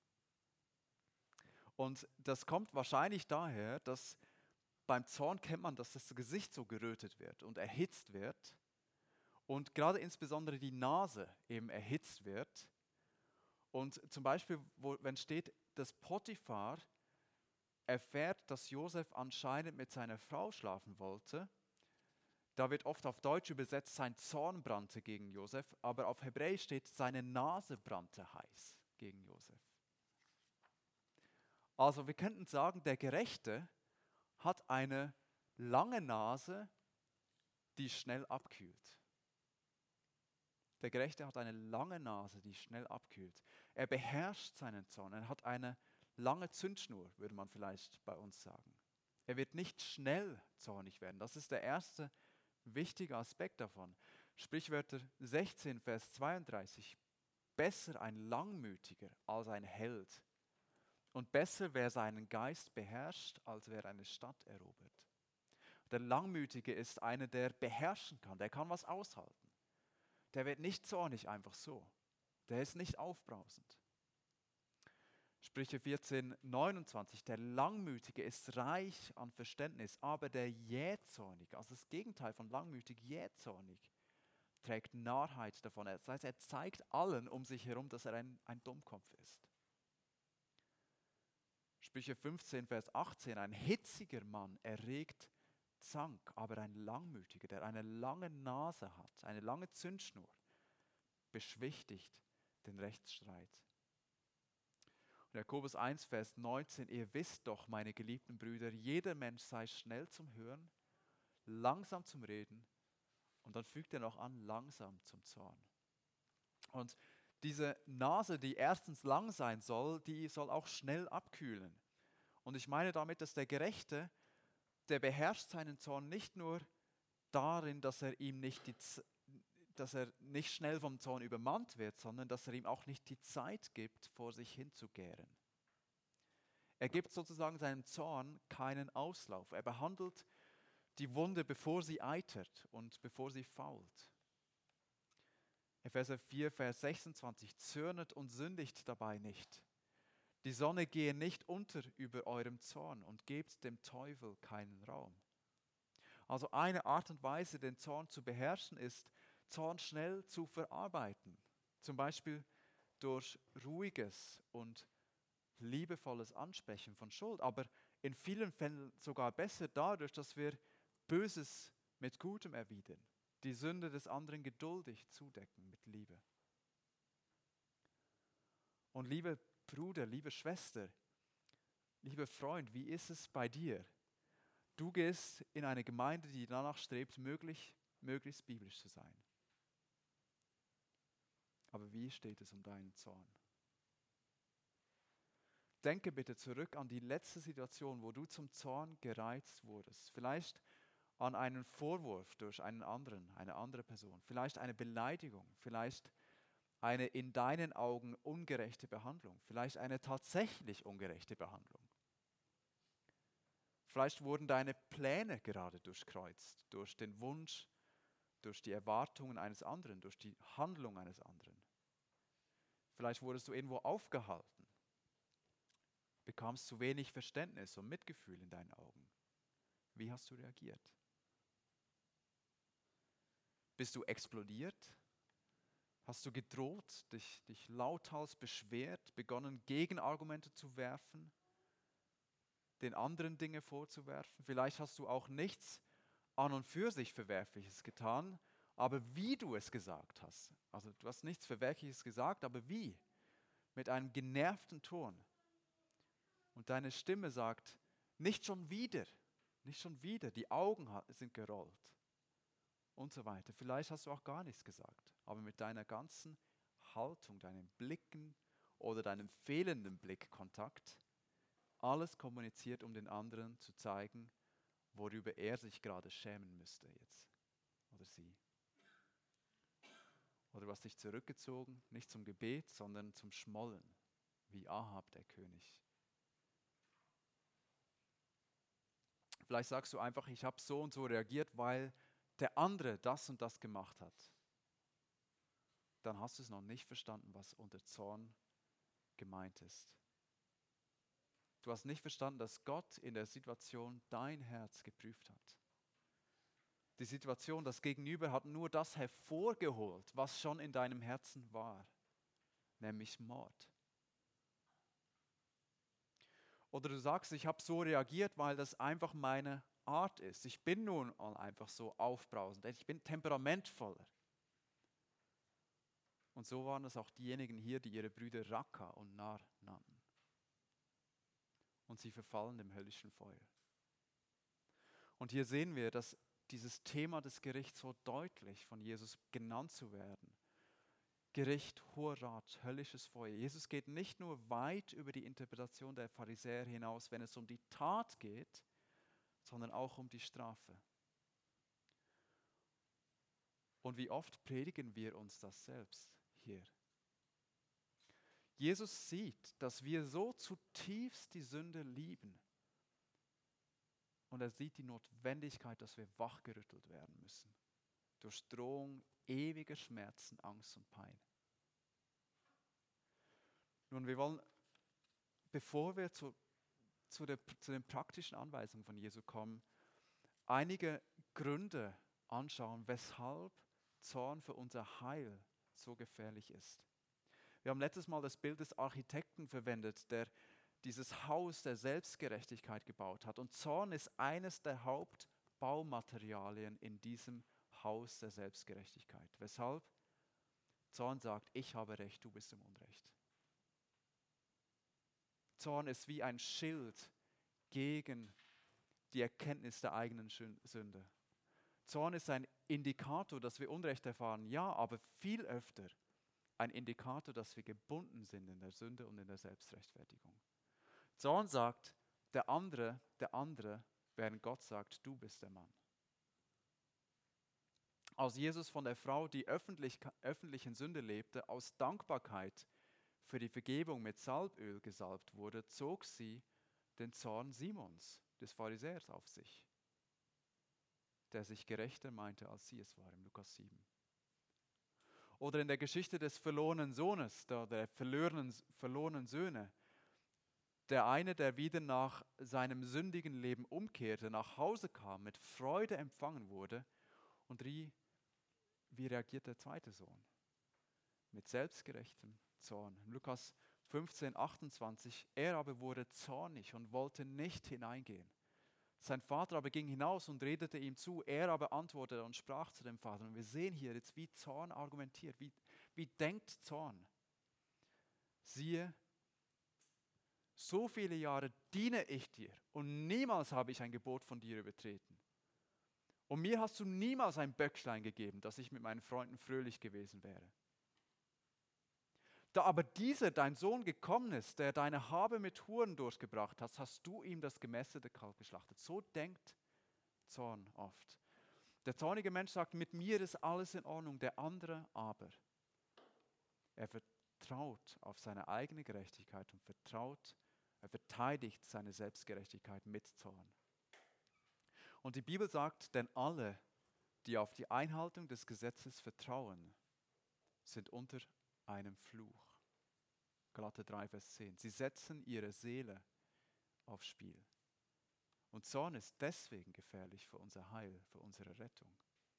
Und das kommt wahrscheinlich daher, dass beim Zorn kennt man, dass das Gesicht so gerötet wird und erhitzt wird und gerade insbesondere die Nase eben erhitzt wird. Und zum Beispiel, wo, wenn steht, dass Potiphar erfährt, dass Josef anscheinend mit seiner Frau schlafen wollte, da wird oft auf Deutsch übersetzt, sein Zorn brannte gegen Josef, aber auf Hebräisch steht, seine Nase brannte heiß gegen Josef. Also wir könnten sagen, der Gerechte hat eine lange Nase, die schnell abkühlt. Der Gerechte hat eine lange Nase, die schnell abkühlt. Er beherrscht seinen Zorn. Er hat eine lange Zündschnur, würde man vielleicht bei uns sagen. Er wird nicht schnell zornig werden. Das ist der erste wichtige Aspekt davon. Sprichwörter sechzehn, Vers zweiunddreißig. Besser ein Langmütiger als ein Held. Und besser, wer seinen Geist beherrscht, als wer eine Stadt erobert. Der Langmütige ist einer, der beherrschen kann, der kann was aushalten. Der wird nicht zornig einfach so. Der ist nicht aufbrausend. Sprüche vierzehn, neunundzwanzig. Der Langmütige ist reich an Verständnis, aber der Jähzornige, also das Gegenteil von langmütig, jähzornig, trägt Narrheit davon. Das heißt, er zeigt allen um sich herum, dass er ein, ein Dummkopf ist. Sprüche fünfzehn, Vers achtzehn. Ein hitziger Mann erregt Zank, aber ein Langmütiger, der eine lange Nase hat, eine lange Zündschnur, beschwichtigt den Rechtsstreit. Und Jakobus eins, Vers neunzehn, ihr wisst doch, meine geliebten Brüder, jeder Mensch sei schnell zum Hören, langsam zum Reden und dann fügt er noch an, langsam zum Zorn. Und diese Nase, die erstens lang sein soll, die soll auch schnell abkühlen. Und ich meine damit, dass der Gerechte, der beherrscht seinen Zorn nicht nur darin, dass er ihm nicht die, dass er nicht schnell vom Zorn übermannt wird, sondern dass er ihm auch nicht die Zeit gibt, vor sich hinzugären. Er gibt sozusagen seinem Zorn keinen Auslauf. Er behandelt die Wunde, bevor sie eitert und bevor sie fault. Epheser vier, Vers sechsundzwanzig, zürnet und sündigt dabei nicht. Die Sonne gehe nicht unter über eurem Zorn und gebt dem Teufel keinen Raum. Also eine Art und Weise, den Zorn zu beherrschen, ist, Zorn schnell zu verarbeiten. Zum Beispiel durch ruhiges und liebevolles Ansprechen von Schuld, aber in vielen Fällen sogar besser dadurch, dass wir Böses mit Gutem erwidern, die Sünde des anderen geduldig zudecken mit Liebe. Und liebe Bruder, liebe Schwester, lieber Freund, wie ist es bei dir? Du gehst in eine Gemeinde, die danach strebt, möglich, möglichst biblisch zu sein. Aber wie steht es um deinen Zorn? Denke bitte zurück an die letzte Situation, wo du zum Zorn gereizt wurdest. Vielleicht an einen Vorwurf durch einen anderen, eine andere Person. Vielleicht eine Beleidigung. Vielleicht eine in deinen Augen ungerechte Behandlung. Vielleicht eine tatsächlich ungerechte Behandlung. Vielleicht wurden deine Pläne gerade durchkreuzt durch den Wunsch, durch die Erwartungen eines anderen, durch die Handlung eines anderen. Vielleicht wurdest du irgendwo aufgehalten, bekamst zu wenig Verständnis und Mitgefühl in deinen Augen. Wie hast du reagiert? Bist du explodiert? Hast du gedroht, dich, dich lauthals beschwert, begonnen Gegenargumente zu werfen, den anderen Dinge vorzuwerfen? Vielleicht hast du auch nichts an und für sich Verwerfliches getan, aber wie du es gesagt hast. Also du hast nichts Verwerfliches gesagt, aber wie? Mit einem genervten Ton. Und deine Stimme sagt, nicht schon wieder, nicht schon wieder, die Augen sind gerollt und so weiter. Vielleicht hast du auch gar nichts gesagt, aber mit deiner ganzen Haltung, deinen Blicken oder deinem fehlenden Blickkontakt, alles kommuniziert, um den anderen zu zeigen, worüber er sich gerade schämen müsste jetzt oder sie. Oder du hast dich zurückgezogen, nicht zum Gebet, sondern zum Schmollen, wie Ahab, der König. Vielleicht sagst du einfach, ich habe so und so reagiert, weil der andere das und das gemacht hat. Dann hast du es noch nicht verstanden, was unter Zorn gemeint ist. Du hast nicht verstanden, dass Gott in der Situation dein Herz geprüft hat. Die Situation, das Gegenüber hat nur das hervorgeholt, was schon in deinem Herzen war, nämlich Mord. Oder du sagst, ich habe so reagiert, weil das einfach meine Art ist. Ich bin nun einfach so aufbrausend, ich bin temperamentvoller. Und so waren es auch diejenigen hier, die ihre Brüder Raka und Nar nannten. Und sie verfallen dem höllischen Feuer. Und hier sehen wir, dass dieses Thema des Gerichts so deutlich von Jesus genannt zu werden. Gericht, Hoher Rat, höllisches Feuer. Jesus geht nicht nur weit über die Interpretation der Pharisäer hinaus, wenn es um die Tat geht, sondern auch um die Strafe. Und wie oft predigen wir uns das selbst hier? Jesus sieht, dass wir so zutiefst die Sünde lieben. Und er sieht die Notwendigkeit, dass wir wachgerüttelt werden müssen. Durch Drohung ewiger Schmerzen, Angst und Pein. Nun, wir wollen, bevor wir zu, zu, der, zu den praktischen Anweisungen von Jesu kommen, einige Gründe anschauen, weshalb Zorn für unser Heil so gefährlich ist. Wir haben letztes Mal das Bild des Architekten verwendet, der dieses Haus der Selbstgerechtigkeit gebaut hat. Und Zorn ist eines der Hauptbaumaterialien in diesem Haus der Selbstgerechtigkeit. Weshalb? Zorn sagt, ich habe Recht, du bist im Unrecht. Zorn ist wie ein Schild gegen die Erkenntnis der eigenen Sünde. Zorn ist ein Indikator, dass wir Unrecht erfahren, ja, aber viel öfter ein Indikator, dass wir gebunden sind in der Sünde und in der Selbstrechtfertigung. Zorn sagt, der andere, der andere, während Gott sagt, du bist der Mann. Als Jesus von der Frau, die öffentlich, öffentlich in Sünde lebte, aus Dankbarkeit für die Vergebung mit Salböl gesalbt wurde, zog sie den Zorn Simons, des Pharisäers, auf sich, der sich gerechter meinte, als sie es war, im Lukas sieben. Oder in der Geschichte des verlorenen Sohnes, der, der verlorenen, verlorenen Söhne, der eine, der wieder nach seinem sündigen Leben umkehrte, nach Hause kam, mit Freude empfangen wurde. Und wie, wie reagiert der zweite Sohn? Mit selbstgerechtem Zorn. In Lukas fünfzehn, achtundzwanzig, er aber wurde zornig und wollte nicht hineingehen. Sein Vater aber ging hinaus und redete ihm zu. Er aber antwortete und sprach zu dem Vater. Und wir sehen hier jetzt, wie Zorn argumentiert, wie, wie denkt Zorn. Siehe, so viele Jahre diene ich dir und niemals habe ich ein Gebot von dir übertreten. Und mir hast du niemals ein Böcklein gegeben, dass ich mit meinen Freunden fröhlich gewesen wäre. Da aber dieser, dein Sohn, gekommen ist, der deine Habe mit Huren durchgebracht hat, hast du ihm das gemästete Kalb geschlachtet. So denkt Zorn oft. Der zornige Mensch sagt, mit mir ist alles in Ordnung, der andere aber. Er vertraut auf seine eigene Gerechtigkeit und vertraut, er verteidigt seine Selbstgerechtigkeit mit Zorn. Und die Bibel sagt, denn alle, die auf die Einhaltung des Gesetzes vertrauen, sind unter einem Fluch. Galater drei, Vers zehn. Sie setzen ihre Seele aufs Spiel. Und Zorn ist deswegen gefährlich für unser Heil, für unsere Rettung.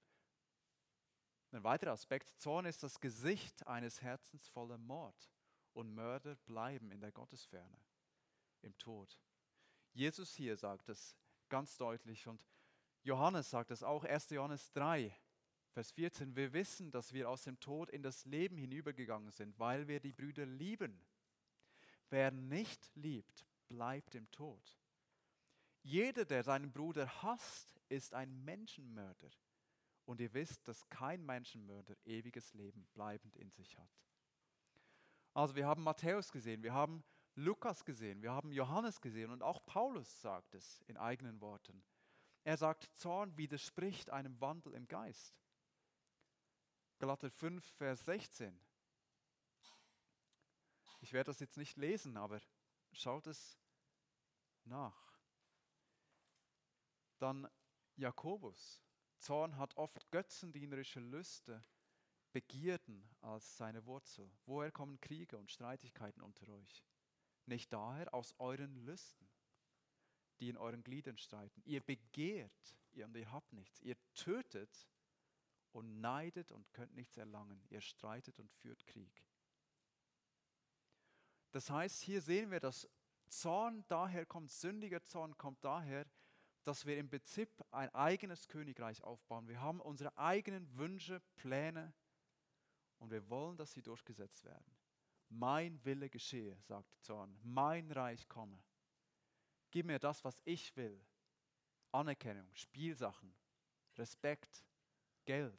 Ein weiterer Aspekt, Zorn ist das Gesicht eines Herzens voller Mord. Und Mörder bleiben in der Gottesferne, im Tod. Jesus hier sagt es ganz deutlich und Johannes sagt es auch, erster Johannes drei, Vers vierzehn, wir wissen, dass wir aus dem Tod in das Leben hinübergegangen sind, weil wir die Brüder lieben. Wer nicht liebt, bleibt im Tod. Jeder, der seinen Bruder hasst, ist ein Menschenmörder. Und ihr wisst, dass kein Menschenmörder ewiges Leben bleibend in sich hat. Also wir haben Matthäus gesehen, wir haben Lukas gesehen, wir haben Johannes gesehen und auch Paulus sagt es in eigenen Worten. Er sagt, Zorn widerspricht einem Wandel im Geist. Galater fünf, Vers sechzehn. Ich werde das jetzt nicht lesen, aber schaut es nach. Dann Jakobus. Zorn hat oft götzendienerische Lüste, Begierden als seine Wurzel. Woher kommen Kriege und Streitigkeiten unter euch? Nicht daher aus euren Lüsten, die in euren Gliedern streiten. Ihr begehrt und ihr habt nichts. Ihr tötet und neidet und könnt nichts erlangen. Ihr streitet und führt Krieg. Das heißt, hier sehen wir, dass Zorn daher kommt, sündiger Zorn kommt daher, dass wir im Prinzip ein eigenes Königreich aufbauen. Wir haben unsere eigenen Wünsche, Pläne und wir wollen, dass sie durchgesetzt werden. Mein Wille geschehe, sagt Zorn, mein Reich komme. Gib mir das, was ich will. Anerkennung, Spielsachen, Respekt, Geld.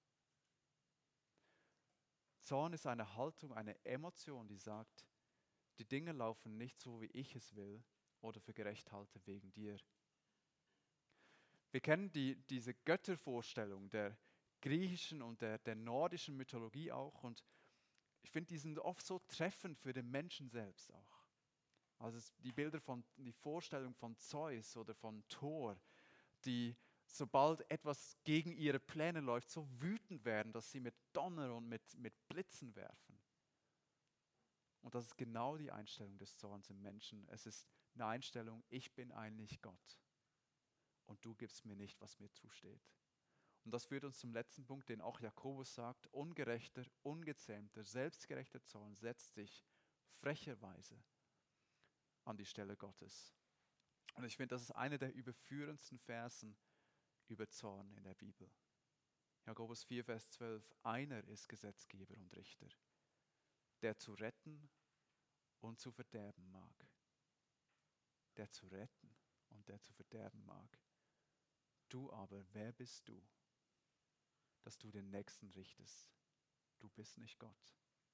Zorn ist eine Haltung, eine Emotion, die sagt, die Dinge laufen nicht so, wie ich es will oder für gerecht halte wegen dir. Wir kennen die, diese Göttervorstellung der griechischen und der, der nordischen Mythologie auch und ich finde, die sind oft so treffend für den Menschen selbst auch. Also die Bilder von, die Vorstellung von Zeus oder von Thor, die sobald etwas gegen ihre Pläne läuft, so wütend werden, dass sie mit Donner und mit, mit Blitzen werfen. Und das ist genau die Einstellung des Zorns im Menschen. Es ist eine Einstellung, ich bin eigentlich Gott und du gibst mir nicht, was mir zusteht. Und das führt uns zum letzten Punkt, den auch Jakobus sagt, ungerechter, ungezähmter, selbstgerechter Zorn setzt sich frecherweise an die Stelle Gottes. Und ich finde, das ist einer der überführendsten Versen über Zorn in der Bibel. Jakobus vier, Vers zwölf, einer ist Gesetzgeber und Richter, der zu retten und zu verderben mag. Der zu retten und der zu verderben mag. Du aber, wer bist du, dass du den Nächsten richtest? Du bist nicht Gott.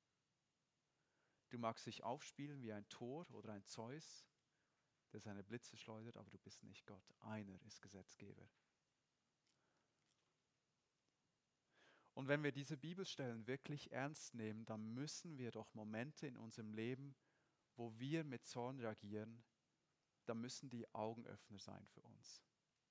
Du magst dich aufspielen wie ein Thor oder ein Zeus, der seine Blitze schleudert, aber du bist nicht Gott. Einer ist Gesetzgeber. Und wenn wir diese Bibelstellen wirklich ernst nehmen, dann müssen wir doch Momente in unserem Leben, wo wir mit Zorn reagieren, da müssen die Augenöffner sein für uns.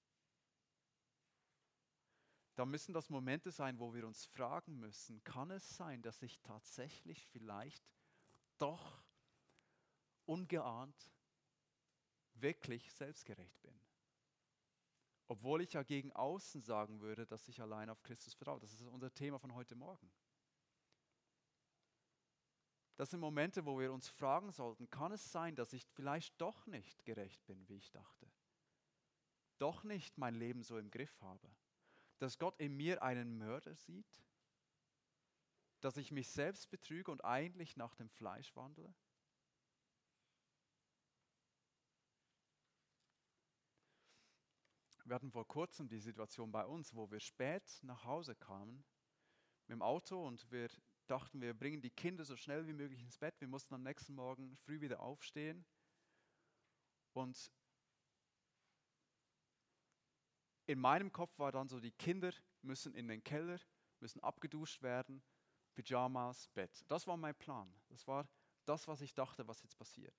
Da müssen das Momente sein, wo wir uns fragen müssen, kann es sein, dass ich tatsächlich vielleicht doch ungeahnt wirklich selbstgerecht bin. Obwohl ich ja gegen außen sagen würde, dass ich allein auf Christus vertraue. Das ist unser Thema von heute Morgen. Das sind Momente, wo wir uns fragen sollten, kann es sein, dass ich vielleicht doch nicht gerecht bin, wie ich dachte? Doch nicht mein Leben so im Griff habe? Dass Gott in mir einen Mörder sieht? Dass ich mich selbst betrüge und eigentlich nach dem Fleisch wandle? Wir hatten vor kurzem die Situation bei uns, wo wir spät nach Hause kamen mit dem Auto und wir dachten, wir bringen die Kinder so schnell wie möglich ins Bett. Wir mussten am nächsten Morgen früh wieder aufstehen und in meinem Kopf war dann so, die Kinder müssen in den Keller, müssen abgeduscht werden, Pyjamas, Bett. Das war mein Plan. Das war das, was ich dachte, was jetzt passiert.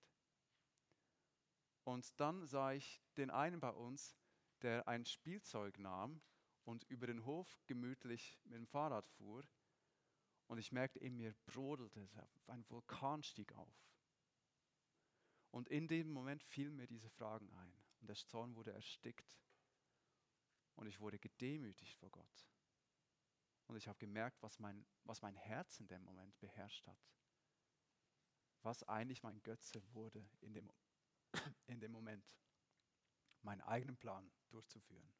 Und dann sah ich den einen bei uns, der ein Spielzeug nahm und über den Hof gemütlich mit dem Fahrrad fuhr. Und ich merkte, in mir brodelte, ein Vulkan stieg auf. Und in dem Moment fielen mir diese Fragen ein. Und der Zorn wurde erstickt. Und ich wurde gedemütigt vor Gott. Und ich habe gemerkt, was mein, was mein Herz in dem Moment beherrscht hat. Was eigentlich mein Götze wurde in dem, in dem Moment. Meinen eigenen Plan durchzuführen.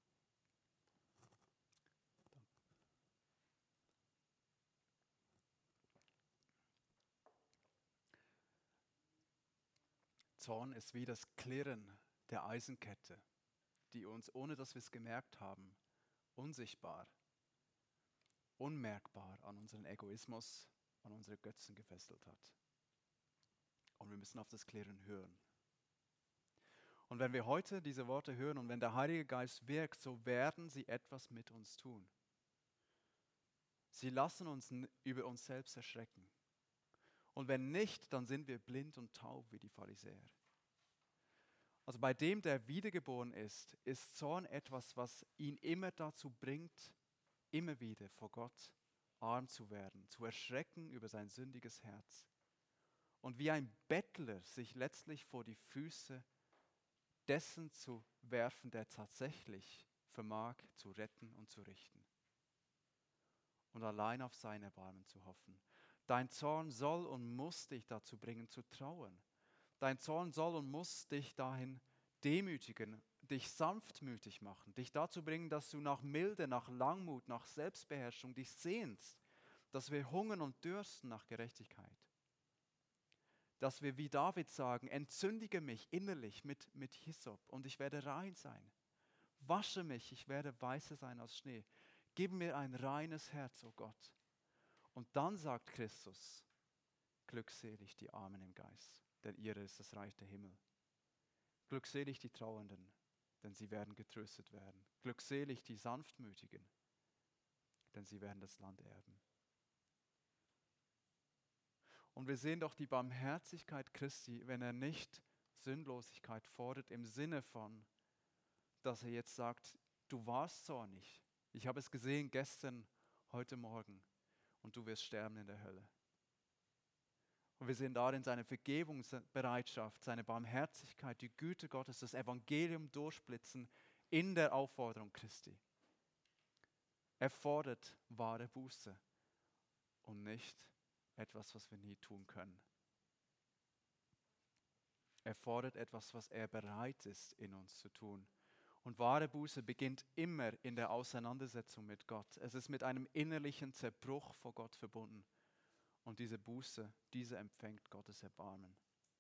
Zorn ist wie das Klirren der Eisenkette, die uns, ohne dass wir es gemerkt haben, unsichtbar, unmerkbar an unseren Egoismus, an unsere Götzen gefesselt hat. Und wir müssen auf das Klirren hören. Und wenn wir heute diese Worte hören und wenn der Heilige Geist wirkt, so werden sie etwas mit uns tun. Sie lassen uns über uns selbst erschrecken. Und wenn nicht, dann sind wir blind und taub wie die Pharisäer. Also bei dem, der wiedergeboren ist, ist Zorn etwas, was ihn immer dazu bringt, immer wieder vor Gott arm zu werden, zu erschrecken über sein sündiges Herz. Und wie ein Bettler sich letztlich vor die Füße dessen zu werfen, der tatsächlich vermag zu retten und zu richten. Und allein auf sein Erbarmen zu hoffen. Dein Zorn soll und muss dich dazu bringen, zu trauern. Dein Zorn soll und muss dich dahin demütigen, dich sanftmütig machen, dich dazu bringen, dass du nach Milde, nach Langmut, nach Selbstbeherrschung dich sehnst, dass wir hungern und dürsten nach Gerechtigkeit. Dass wir wie David sagen, entzündige mich innerlich mit, mit Hyssop und ich werde rein sein. Wasche mich, ich werde weißer sein als Schnee. Gib mir ein reines Herz, o oh Gott. Und dann sagt Christus, glückselig die Armen im Geist, denn ihre ist das Reich der Himmel. Glückselig die Trauernden, denn sie werden getröstet werden. Glückselig die Sanftmütigen, denn sie werden das Land erben. Und wir sehen doch die Barmherzigkeit Christi, wenn er nicht Sündlosigkeit fordert, im Sinne von, dass er jetzt sagt, du warst zornig. Ich habe es gesehen gestern, heute Morgen und du wirst sterben in der Hölle. Und wir sehen darin seine Vergebungsbereitschaft, seine Barmherzigkeit, die Güte Gottes, das Evangelium durchblitzen in der Aufforderung Christi. Er fordert wahre Buße und nicht etwas, was wir nie tun können. Er fordert etwas, was er bereit ist, in uns zu tun. Und wahre Buße beginnt immer in der Auseinandersetzung mit Gott. Es ist mit einem innerlichen Zerbruch vor Gott verbunden. Und diese Buße, diese empfängt Gottes Erbarmen.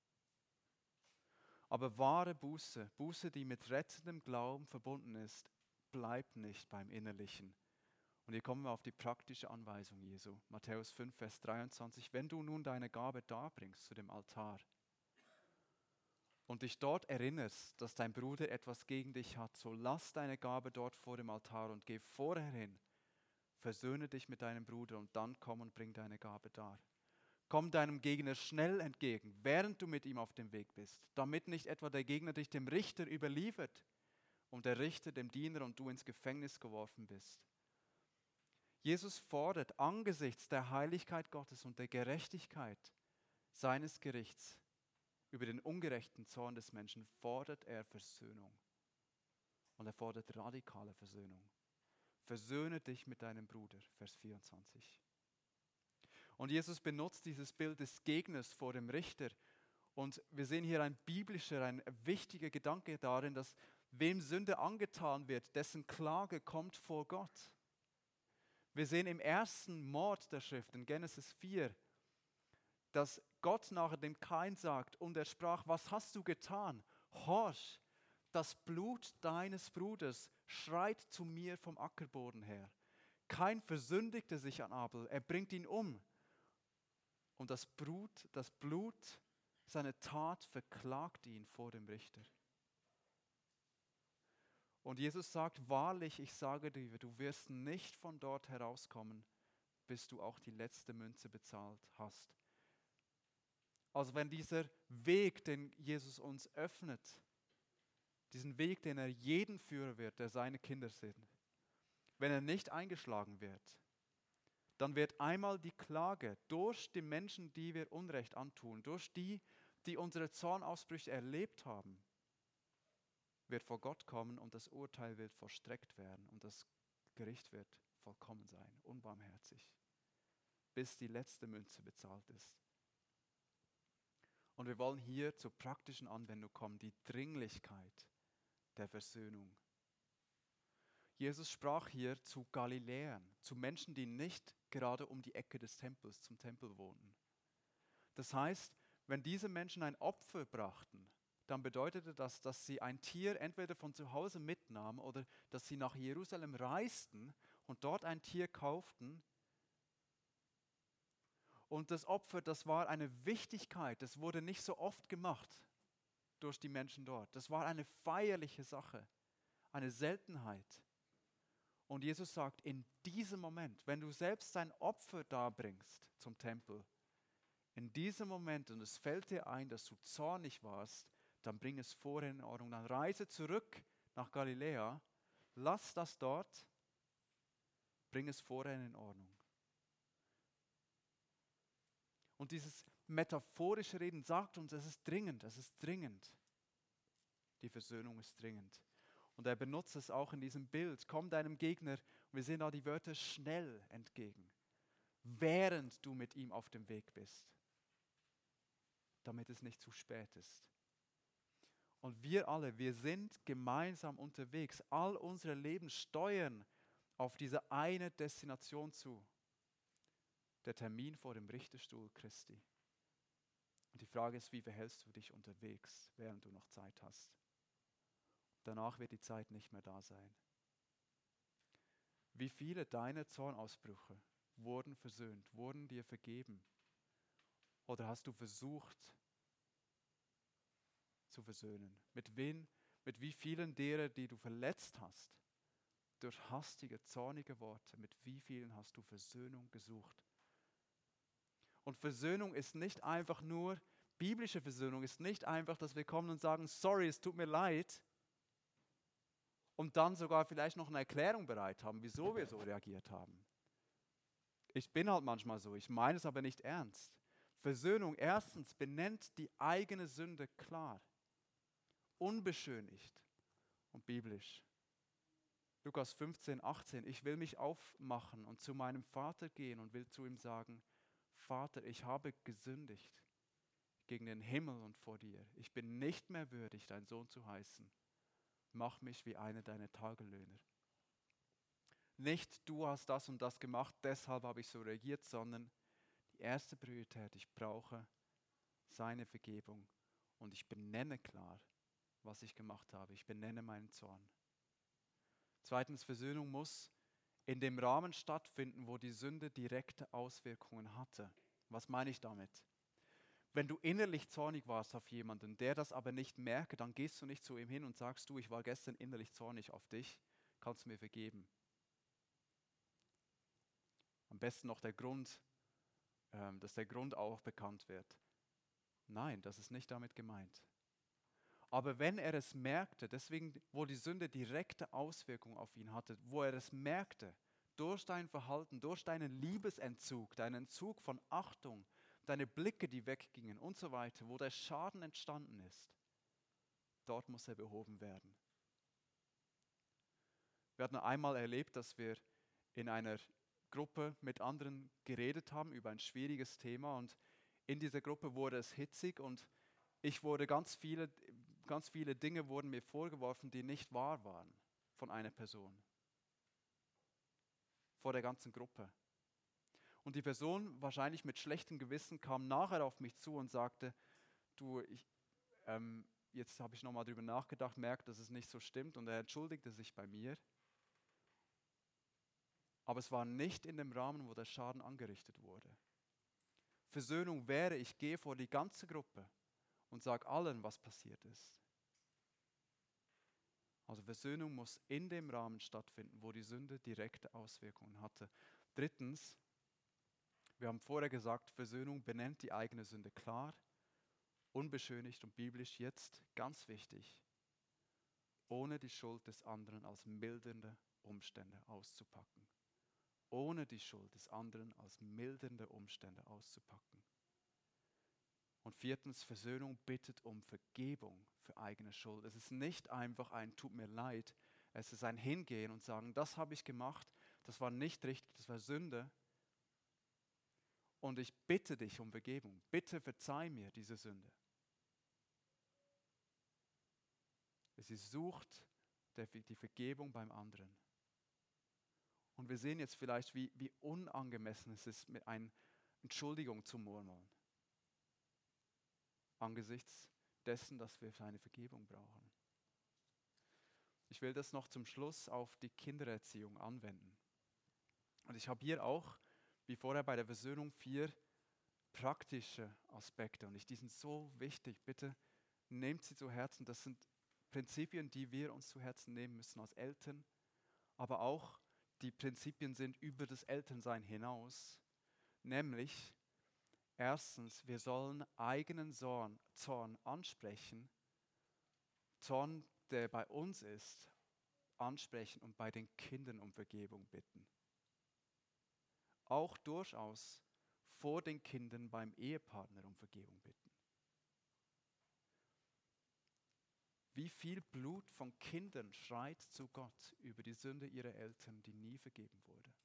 Aber wahre Buße, Buße, die mit rettendem Glauben verbunden ist, bleibt nicht beim Innerlichen. Und hier kommen wir auf die praktische Anweisung Jesu. Matthäus fünf, Vers dreiundzwanzig. Wenn du nun deine Gabe darbringst zu dem Altar und dich dort erinnerst, dass dein Bruder etwas gegen dich hat, so lass deine Gabe dort vor dem Altar und geh vorher hin. Versöhne dich mit deinem Bruder und dann komm und bring deine Gabe dar. Komm deinem Gegner schnell entgegen, während du mit ihm auf dem Weg bist, damit nicht etwa der Gegner dich dem Richter überliefert und der Richter dem Diener und du ins Gefängnis geworfen bist. Jesus fordert angesichts der Heiligkeit Gottes und der Gerechtigkeit seines Gerichts über den ungerechten Zorn des Menschen, fordert er Versöhnung. Und er fordert radikale Versöhnung. Versöhne dich mit deinem Bruder, Vers vierundzwanzig. Und Jesus benutzt dieses Bild des Gegners vor dem Richter. Und wir sehen hier ein biblischer, ein wichtiger Gedanke darin, dass wem Sünde angetan wird, dessen Klage kommt vor Gott. Wir sehen im ersten Mord der Schrift, in Genesis vier, dass Gott nachher dem Kain sagt, und er sprach, was hast du getan? Horch, das Blut deines Bruders schreit zu mir vom Ackerboden her. Kain versündigte sich an Abel, er bringt ihn um. Und das Blut, das Blut, seine Tat verklagt ihn vor dem Richter. Und Jesus sagt, wahrlich, ich sage dir, du wirst nicht von dort herauskommen, bis du auch die letzte Münze bezahlt hast. Also wenn dieser Weg, den Jesus uns öffnet, diesen Weg, den er jeden führen wird, der seine Kinder sind, wenn er nicht eingeschlagen wird, dann wird einmal die Klage durch die Menschen, die wir Unrecht antun, durch die, die unsere Zornausbrüche erlebt haben, wird vor Gott kommen und das Urteil wird vollstreckt werden und das Gericht wird vollkommen sein, unbarmherzig, bis die letzte Münze bezahlt ist. Und wir wollen hier zur praktischen Anwendung kommen, die Dringlichkeit der Versöhnung. Jesus sprach hier zu Galiläern, zu Menschen, die nicht gerade um die Ecke des Tempels zum Tempel wohnten. Das heißt, wenn diese Menschen ein Opfer brachten, dann bedeutete das, dass sie ein Tier entweder von zu Hause mitnahmen oder dass sie nach Jerusalem reisten und dort ein Tier kauften. Und das Opfer, das war eine Wichtigkeit, das wurde nicht so oft gemacht durch die Menschen dort. Das war eine feierliche Sache, eine Seltenheit. Und Jesus sagt, in diesem Moment, wenn du selbst dein Opfer darbringst zum Tempel, in diesem Moment, und es fällt dir ein, dass du zornig warst, dann bring es vorher in Ordnung. Dann reise zurück nach Galiläa, lass das dort, bring es vorher in Ordnung. Und dieses metaphorische Reden sagt uns, es ist dringend, es ist dringend. Die Versöhnung ist dringend. Und er benutzt es auch in diesem Bild. Komm deinem Gegner, und wir sehen da die Wörter schnell entgegen, während du mit ihm auf dem Weg bist, damit es nicht zu spät ist. Und wir alle, wir sind gemeinsam unterwegs. All unsere Leben steuern auf diese eine Destination zu. Der Termin vor dem Richterstuhl Christi. Und die Frage ist, wie verhältst du dich unterwegs, während du noch Zeit hast? Danach wird die Zeit nicht mehr da sein. Wie viele deiner Zornausbrüche wurden versöhnt, wurden dir vergeben? Oder hast du versucht zu versöhnen? Mit wen, mit wie vielen derer, die du verletzt hast, durch hastige, zornige Worte, mit wie vielen hast du Versöhnung gesucht? Und Versöhnung ist nicht einfach nur, biblische Versöhnung ist nicht einfach, dass wir kommen und sagen, sorry, es tut mir leid, und dann sogar vielleicht noch eine Erklärung bereit haben, wieso wir so reagiert haben. Ich bin halt manchmal so, ich meine es aber nicht ernst. Versöhnung erstens benennt die eigene Sünde klar, unbeschönigt und biblisch. Lukas fünfzehn, achtzehn, ich will mich aufmachen und zu meinem Vater gehen und will zu ihm sagen, Vater, ich habe gesündigt gegen den Himmel und vor dir. Ich bin nicht mehr würdig, dein Sohn zu heißen. Mach mich wie einer deiner Tagelöhner. Nicht, du hast das und das gemacht, deshalb habe ich so reagiert, sondern die erste Priorität, ich brauche seine Vergebung und ich benenne klar, was ich gemacht habe. Ich benenne meinen Zorn. Zweitens, Versöhnung muss in dem Rahmen stattfinden, wo die Sünde direkte Auswirkungen hatte. Was meine ich damit? Wenn du innerlich zornig warst auf jemanden, der das aber nicht merke, dann gehst du nicht zu ihm hin und sagst, du, ich war gestern innerlich zornig auf dich, kannst du mir vergeben. Am besten noch der Grund, ähm, dass der Grund auch bekannt wird. Nein, das ist nicht damit gemeint. Aber wenn er es merkte, deswegen, wo die Sünde direkte Auswirkungen auf ihn hatte, wo er es merkte, durch dein Verhalten, durch deinen Liebesentzug, deinen Entzug von Achtung, deine Blicke, die weggingen und so weiter, wo der Schaden entstanden ist, dort muss er behoben werden. Wir hatten einmal erlebt, dass wir in einer Gruppe mit anderen geredet haben über ein schwieriges Thema und in dieser Gruppe wurde es hitzig und ich wurde ganz viele, ganz viele Dinge wurden mir vorgeworfen, die nicht wahr waren von einer Person. Vor der ganzen Gruppe. Und die Person, wahrscheinlich mit schlechtem Gewissen, kam nachher auf mich zu und sagte, du, ich, ähm, jetzt habe ich nochmal drüber nachgedacht, merkt, dass es nicht so stimmt und er entschuldigte sich bei mir. Aber es war nicht in dem Rahmen, wo der Schaden angerichtet wurde. Versöhnung wäre, ich gehe vor die ganze Gruppe und sage allen, was passiert ist. Also Versöhnung muss in dem Rahmen stattfinden, wo die Sünde direkte Auswirkungen hatte. Drittens, wir haben vorher gesagt, Versöhnung benennt die eigene Sünde klar, unbeschönigt und biblisch. Jetzt ganz wichtig, ohne die Schuld des anderen als mildernde Umstände auszupacken. Ohne die Schuld des anderen als mildernde Umstände auszupacken. Und viertens, Versöhnung bittet um Vergebung für eigene Schuld. Es ist nicht einfach ein Tut mir leid, es ist ein Hingehen und sagen, das habe ich gemacht, das war nicht richtig, das war Sünde. Und ich bitte dich um Vergebung. Bitte verzeih mir diese Sünde. Sie sucht die Vergebung beim anderen. Und wir sehen jetzt vielleicht, wie, wie unangemessen es ist, mit einer Entschuldigung zu murmeln. Angesichts dessen, dass wir seine Vergebung brauchen. Ich will das noch zum Schluss auf die Kindererziehung anwenden. Und ich habe hier auch, wie vorher bei der Versöhnung, vier praktische Aspekte. Und ich, die sind so wichtig. Bitte nehmt sie zu Herzen. Das sind Prinzipien, die wir uns zu Herzen nehmen müssen als Eltern, aber auch die Prinzipien sind über das Elternsein hinaus. Nämlich, erstens, wir sollen eigenen Zorn, Zorn ansprechen, Zorn, der bei uns ist, ansprechen und bei den Kindern um Vergebung bitten. Auch durchaus vor den Kindern beim Ehepartner um Vergebung bitten. Wie viel Blut von Kindern schreit zu Gott über die Sünde ihrer Eltern, die nie vergeben wurde?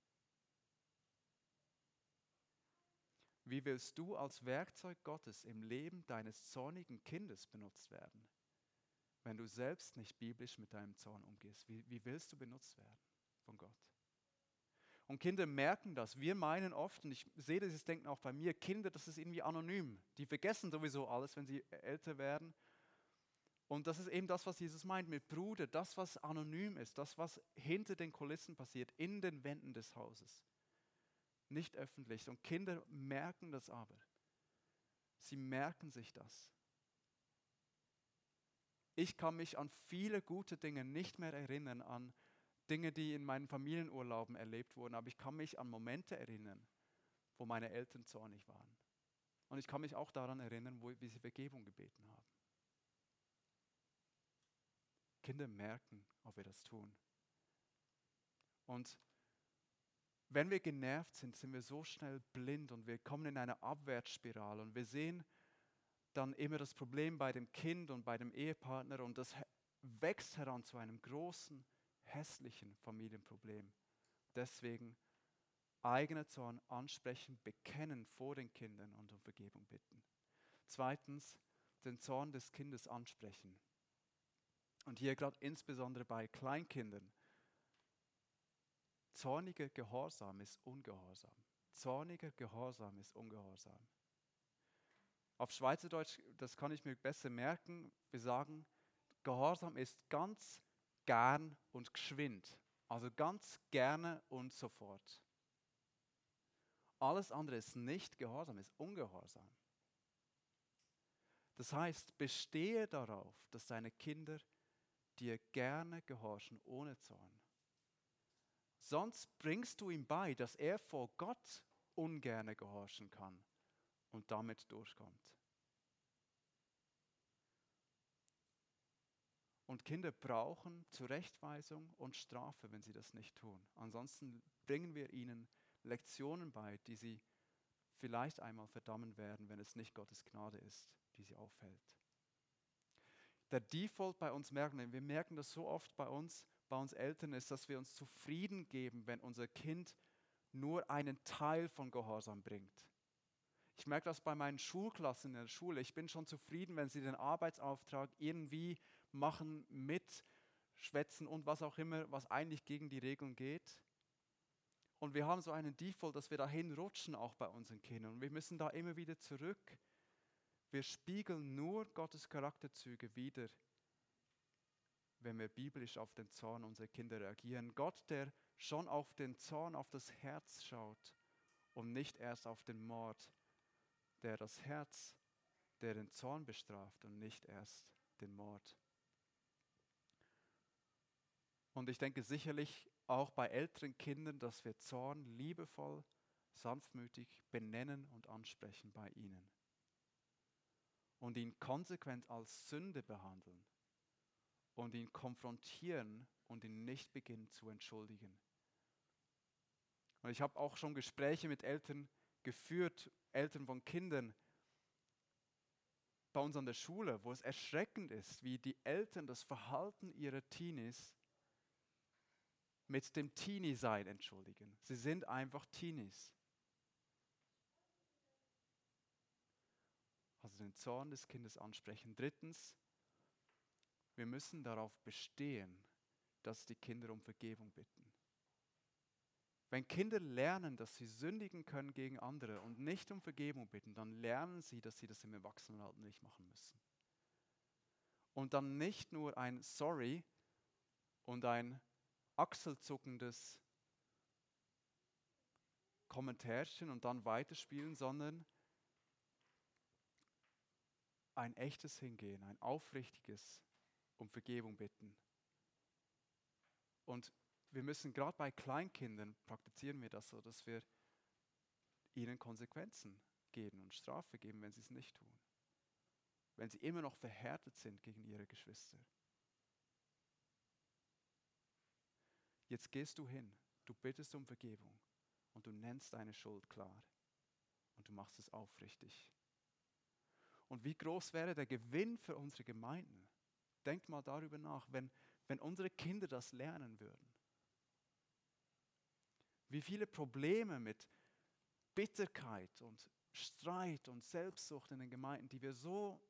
Wie willst du als Werkzeug Gottes im Leben deines zornigen Kindes benutzt werden, wenn du selbst nicht biblisch mit deinem Zorn umgehst? Wie, wie willst du benutzt werden von Gott? Und Kinder merken das. Wir meinen oft, und ich sehe dieses Denken auch bei mir, Kinder, das ist irgendwie anonym. Die vergessen sowieso alles, wenn sie älter werden. Und das ist eben das, was Jesus meint mit Bruder, das, was anonym ist, das, was hinter den Kulissen passiert, in den Wänden des Hauses. Nicht öffentlich. Und Kinder merken das aber. Sie merken sich das. Ich kann mich an viele gute Dinge nicht mehr erinnern, an Dinge, die in meinen Familienurlauben erlebt wurden, aber ich kann mich an Momente erinnern, wo meine Eltern zornig waren. Und ich kann mich auch daran erinnern, wo, wie sie Vergebung gebeten haben. Kinder merken, ob wir das tun. Und wenn wir genervt sind, sind wir so schnell blind und wir kommen in eine Abwärtsspirale und wir sehen dann immer das Problem bei dem Kind und bei dem Ehepartner und das wächst heran zu einem großen, hässlichen Familienproblem. Deswegen eigener Zorn ansprechen, bekennen vor den Kindern und um Vergebung bitten. Zweitens, den Zorn des Kindes ansprechen. Und hier gerade insbesondere bei Kleinkindern. Zorniger Gehorsam ist Ungehorsam. Zorniger Gehorsam ist Ungehorsam. Auf Schweizerdeutsch, das kann ich mir besser merken, wir sagen, Gehorsam ist ganz gern und geschwind. Also ganz gerne und sofort. Alles andere ist nicht Gehorsam, ist Ungehorsam. Das heißt, bestehe darauf, dass deine Kinder dir gerne gehorchen, ohne Zorn. Sonst bringst du ihm bei, dass er vor Gott ungerne gehorchen kann und damit durchkommt. Und Kinder brauchen Zurechtweisung und Strafe, wenn sie das nicht tun. Ansonsten bringen wir ihnen Lektionen bei, die sie vielleicht einmal verdammen werden, wenn es nicht Gottes Gnade ist, die sie aufhält. Der Default bei uns merken, wir merken das so oft bei uns, bei uns Eltern ist, dass wir uns zufrieden geben, wenn unser Kind nur einen Teil von Gehorsam bringt. Ich merke das bei meinen Schulklassen in der Schule. Ich bin schon zufrieden, wenn sie den Arbeitsauftrag irgendwie machen, mitschwätzen und was auch immer, was eigentlich gegen die Regeln geht. Und wir haben so einen Default, dass wir dahin rutschen, auch bei unseren Kindern. Und wir müssen da immer wieder zurück. Wir spiegeln nur Gottes Charakterzüge wider, wenn wir biblisch auf den Zorn unserer Kinder reagieren. Gott, der schon auf den Zorn, auf das Herz schaut und nicht erst auf den Mord, der das Herz, der den Zorn bestraft und nicht erst den Mord. Und ich denke sicherlich auch bei älteren Kindern, dass wir Zorn liebevoll, sanftmütig benennen und ansprechen bei ihnen. Und ihn konsequent als Sünde behandeln und ihn konfrontieren und ihn nicht beginnen zu entschuldigen. Und ich habe auch schon Gespräche mit Eltern geführt, Eltern von Kindern bei uns an der Schule, wo es erschreckend ist, wie die Eltern das Verhalten ihrer Teenies mit dem Teenie-Sein entschuldigen. Sie sind einfach Teenies. Also den Zorn des Kindes ansprechen. Drittens, wir müssen darauf bestehen, dass die Kinder um Vergebung bitten. Wenn Kinder lernen, dass sie sündigen können gegen andere und nicht um Vergebung bitten, dann lernen sie, dass sie das im Erwachsenenalter nicht machen müssen. Und dann nicht nur ein Sorry und ein achselzuckendes Kommentärchen und dann weiterspielen, sondern ein echtes Hingehen, ein aufrichtiges um Vergebung bitten. Und wir müssen gerade bei Kleinkindern, praktizieren wir das so, dass wir ihnen Konsequenzen geben und Strafe geben, wenn sie es nicht tun. Wenn sie immer noch verhärtet sind gegen ihre Geschwister. Jetzt gehst du hin, du bittest um Vergebung und du nennst deine Schuld klar und du machst es aufrichtig. Und wie groß wäre der Gewinn für unsere Gemeinden? Denkt mal darüber nach, wenn, wenn unsere Kinder das lernen würden. Wie viele Probleme mit Bitterkeit und Streit und Selbstsucht in den Gemeinden, die wir so,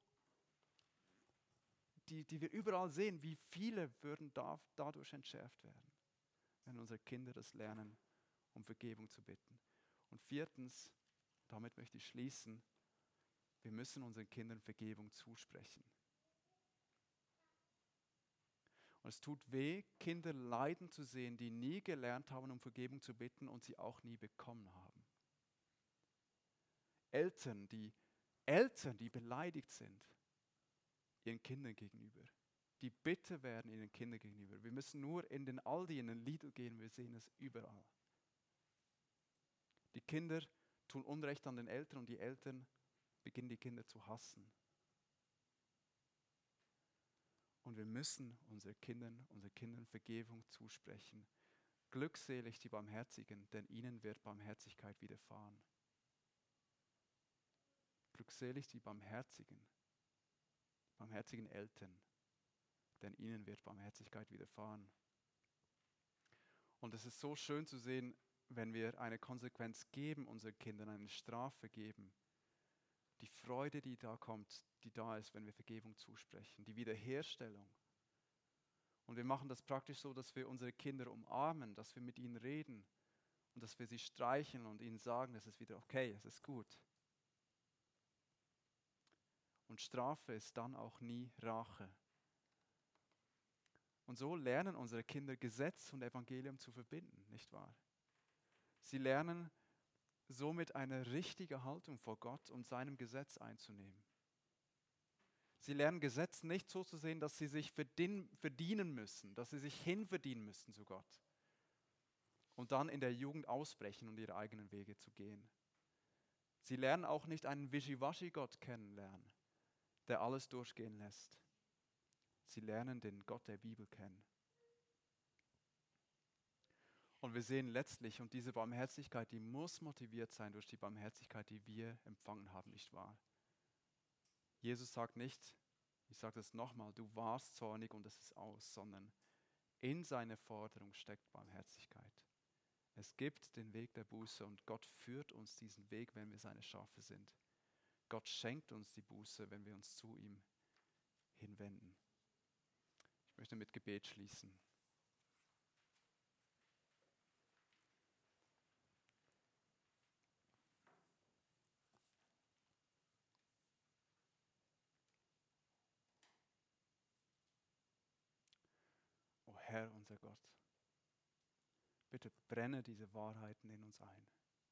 die, die wir überall sehen, wie viele würden da, dadurch entschärft werden, wenn unsere Kinder das lernen, um Vergebung zu bitten. Und viertens, damit möchte ich schließen, wir müssen unseren Kindern Vergebung zusprechen. Und es tut weh, Kinder leiden zu sehen, die nie gelernt haben, um Vergebung zu bitten und sie auch nie bekommen haben. Eltern, die Eltern, die beleidigt sind ihren Kindern gegenüber, die bitter werden ihren Kindern gegenüber. Wir müssen nur in den Aldi, in den Lidl gehen, wir sehen es überall. Die Kinder tun Unrecht an den Eltern und die Eltern beginnen die Kinder zu hassen. Und wir müssen unseren Kindern, unseren Kindern Vergebung zusprechen. Glückselig die Barmherzigen, denn ihnen wird Barmherzigkeit widerfahren. Glückselig die Barmherzigen, barmherzigen Eltern, denn ihnen wird Barmherzigkeit widerfahren. Und es ist so schön zu sehen, wenn wir eine Konsequenz geben, unseren Kindern eine Strafe geben. Die Freude, die da kommt, die da ist, wenn wir Vergebung zusprechen, die Wiederherstellung. Und wir machen das praktisch so, dass wir unsere Kinder umarmen, dass wir mit ihnen reden und dass wir sie streicheln und ihnen sagen, es ist wieder okay, es ist gut. Und Strafe ist dann auch nie Rache. Und so lernen unsere Kinder Gesetz und Evangelium zu verbinden, nicht wahr? Sie lernen somit eine richtige Haltung vor Gott und seinem Gesetz einzunehmen. Sie lernen Gesetz nicht so zu sehen, dass sie sich verdienen müssen, dass sie sich hinverdienen müssen zu Gott und dann in der Jugend ausbrechen und ihre eigenen Wege zu gehen. Sie lernen auch nicht einen Wischiwaschi-Gott kennenlernen, der alles durchgehen lässt. Sie lernen den Gott der Bibel kennen. Und wir sehen letztlich, und diese Barmherzigkeit, die muss motiviert sein durch die Barmherzigkeit, die wir empfangen haben, nicht wahr? Jesus sagt nicht, ich sage das nochmal, du warst zornig und es ist aus, sondern in seiner Forderung steckt Barmherzigkeit. Es gibt den Weg der Buße und Gott führt uns diesen Weg, wenn wir seine Schafe sind. Gott schenkt uns die Buße, wenn wir uns zu ihm hinwenden. Ich möchte mit Gebet schließen. O Herr, unser Gott, bitte brenne diese Wahrheiten in uns ein.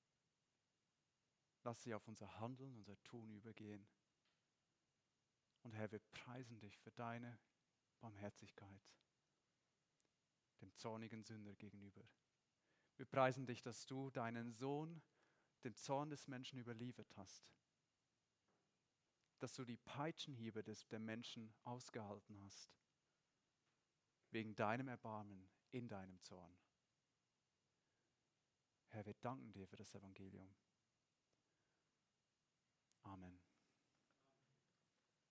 Lass sie auf unser Handeln, unser Tun übergehen. Und Herr, wir preisen dich für deine Barmherzigkeit dem zornigen Sünder gegenüber. Wir preisen dich, dass du deinen Sohn dem Zorn des Menschen überliefert hast. Dass du die Peitschenhiebe des, der Menschen ausgehalten hast. Wegen deinem Erbarmen in deinem Zorn. Herr, wir danken dir für das Evangelium.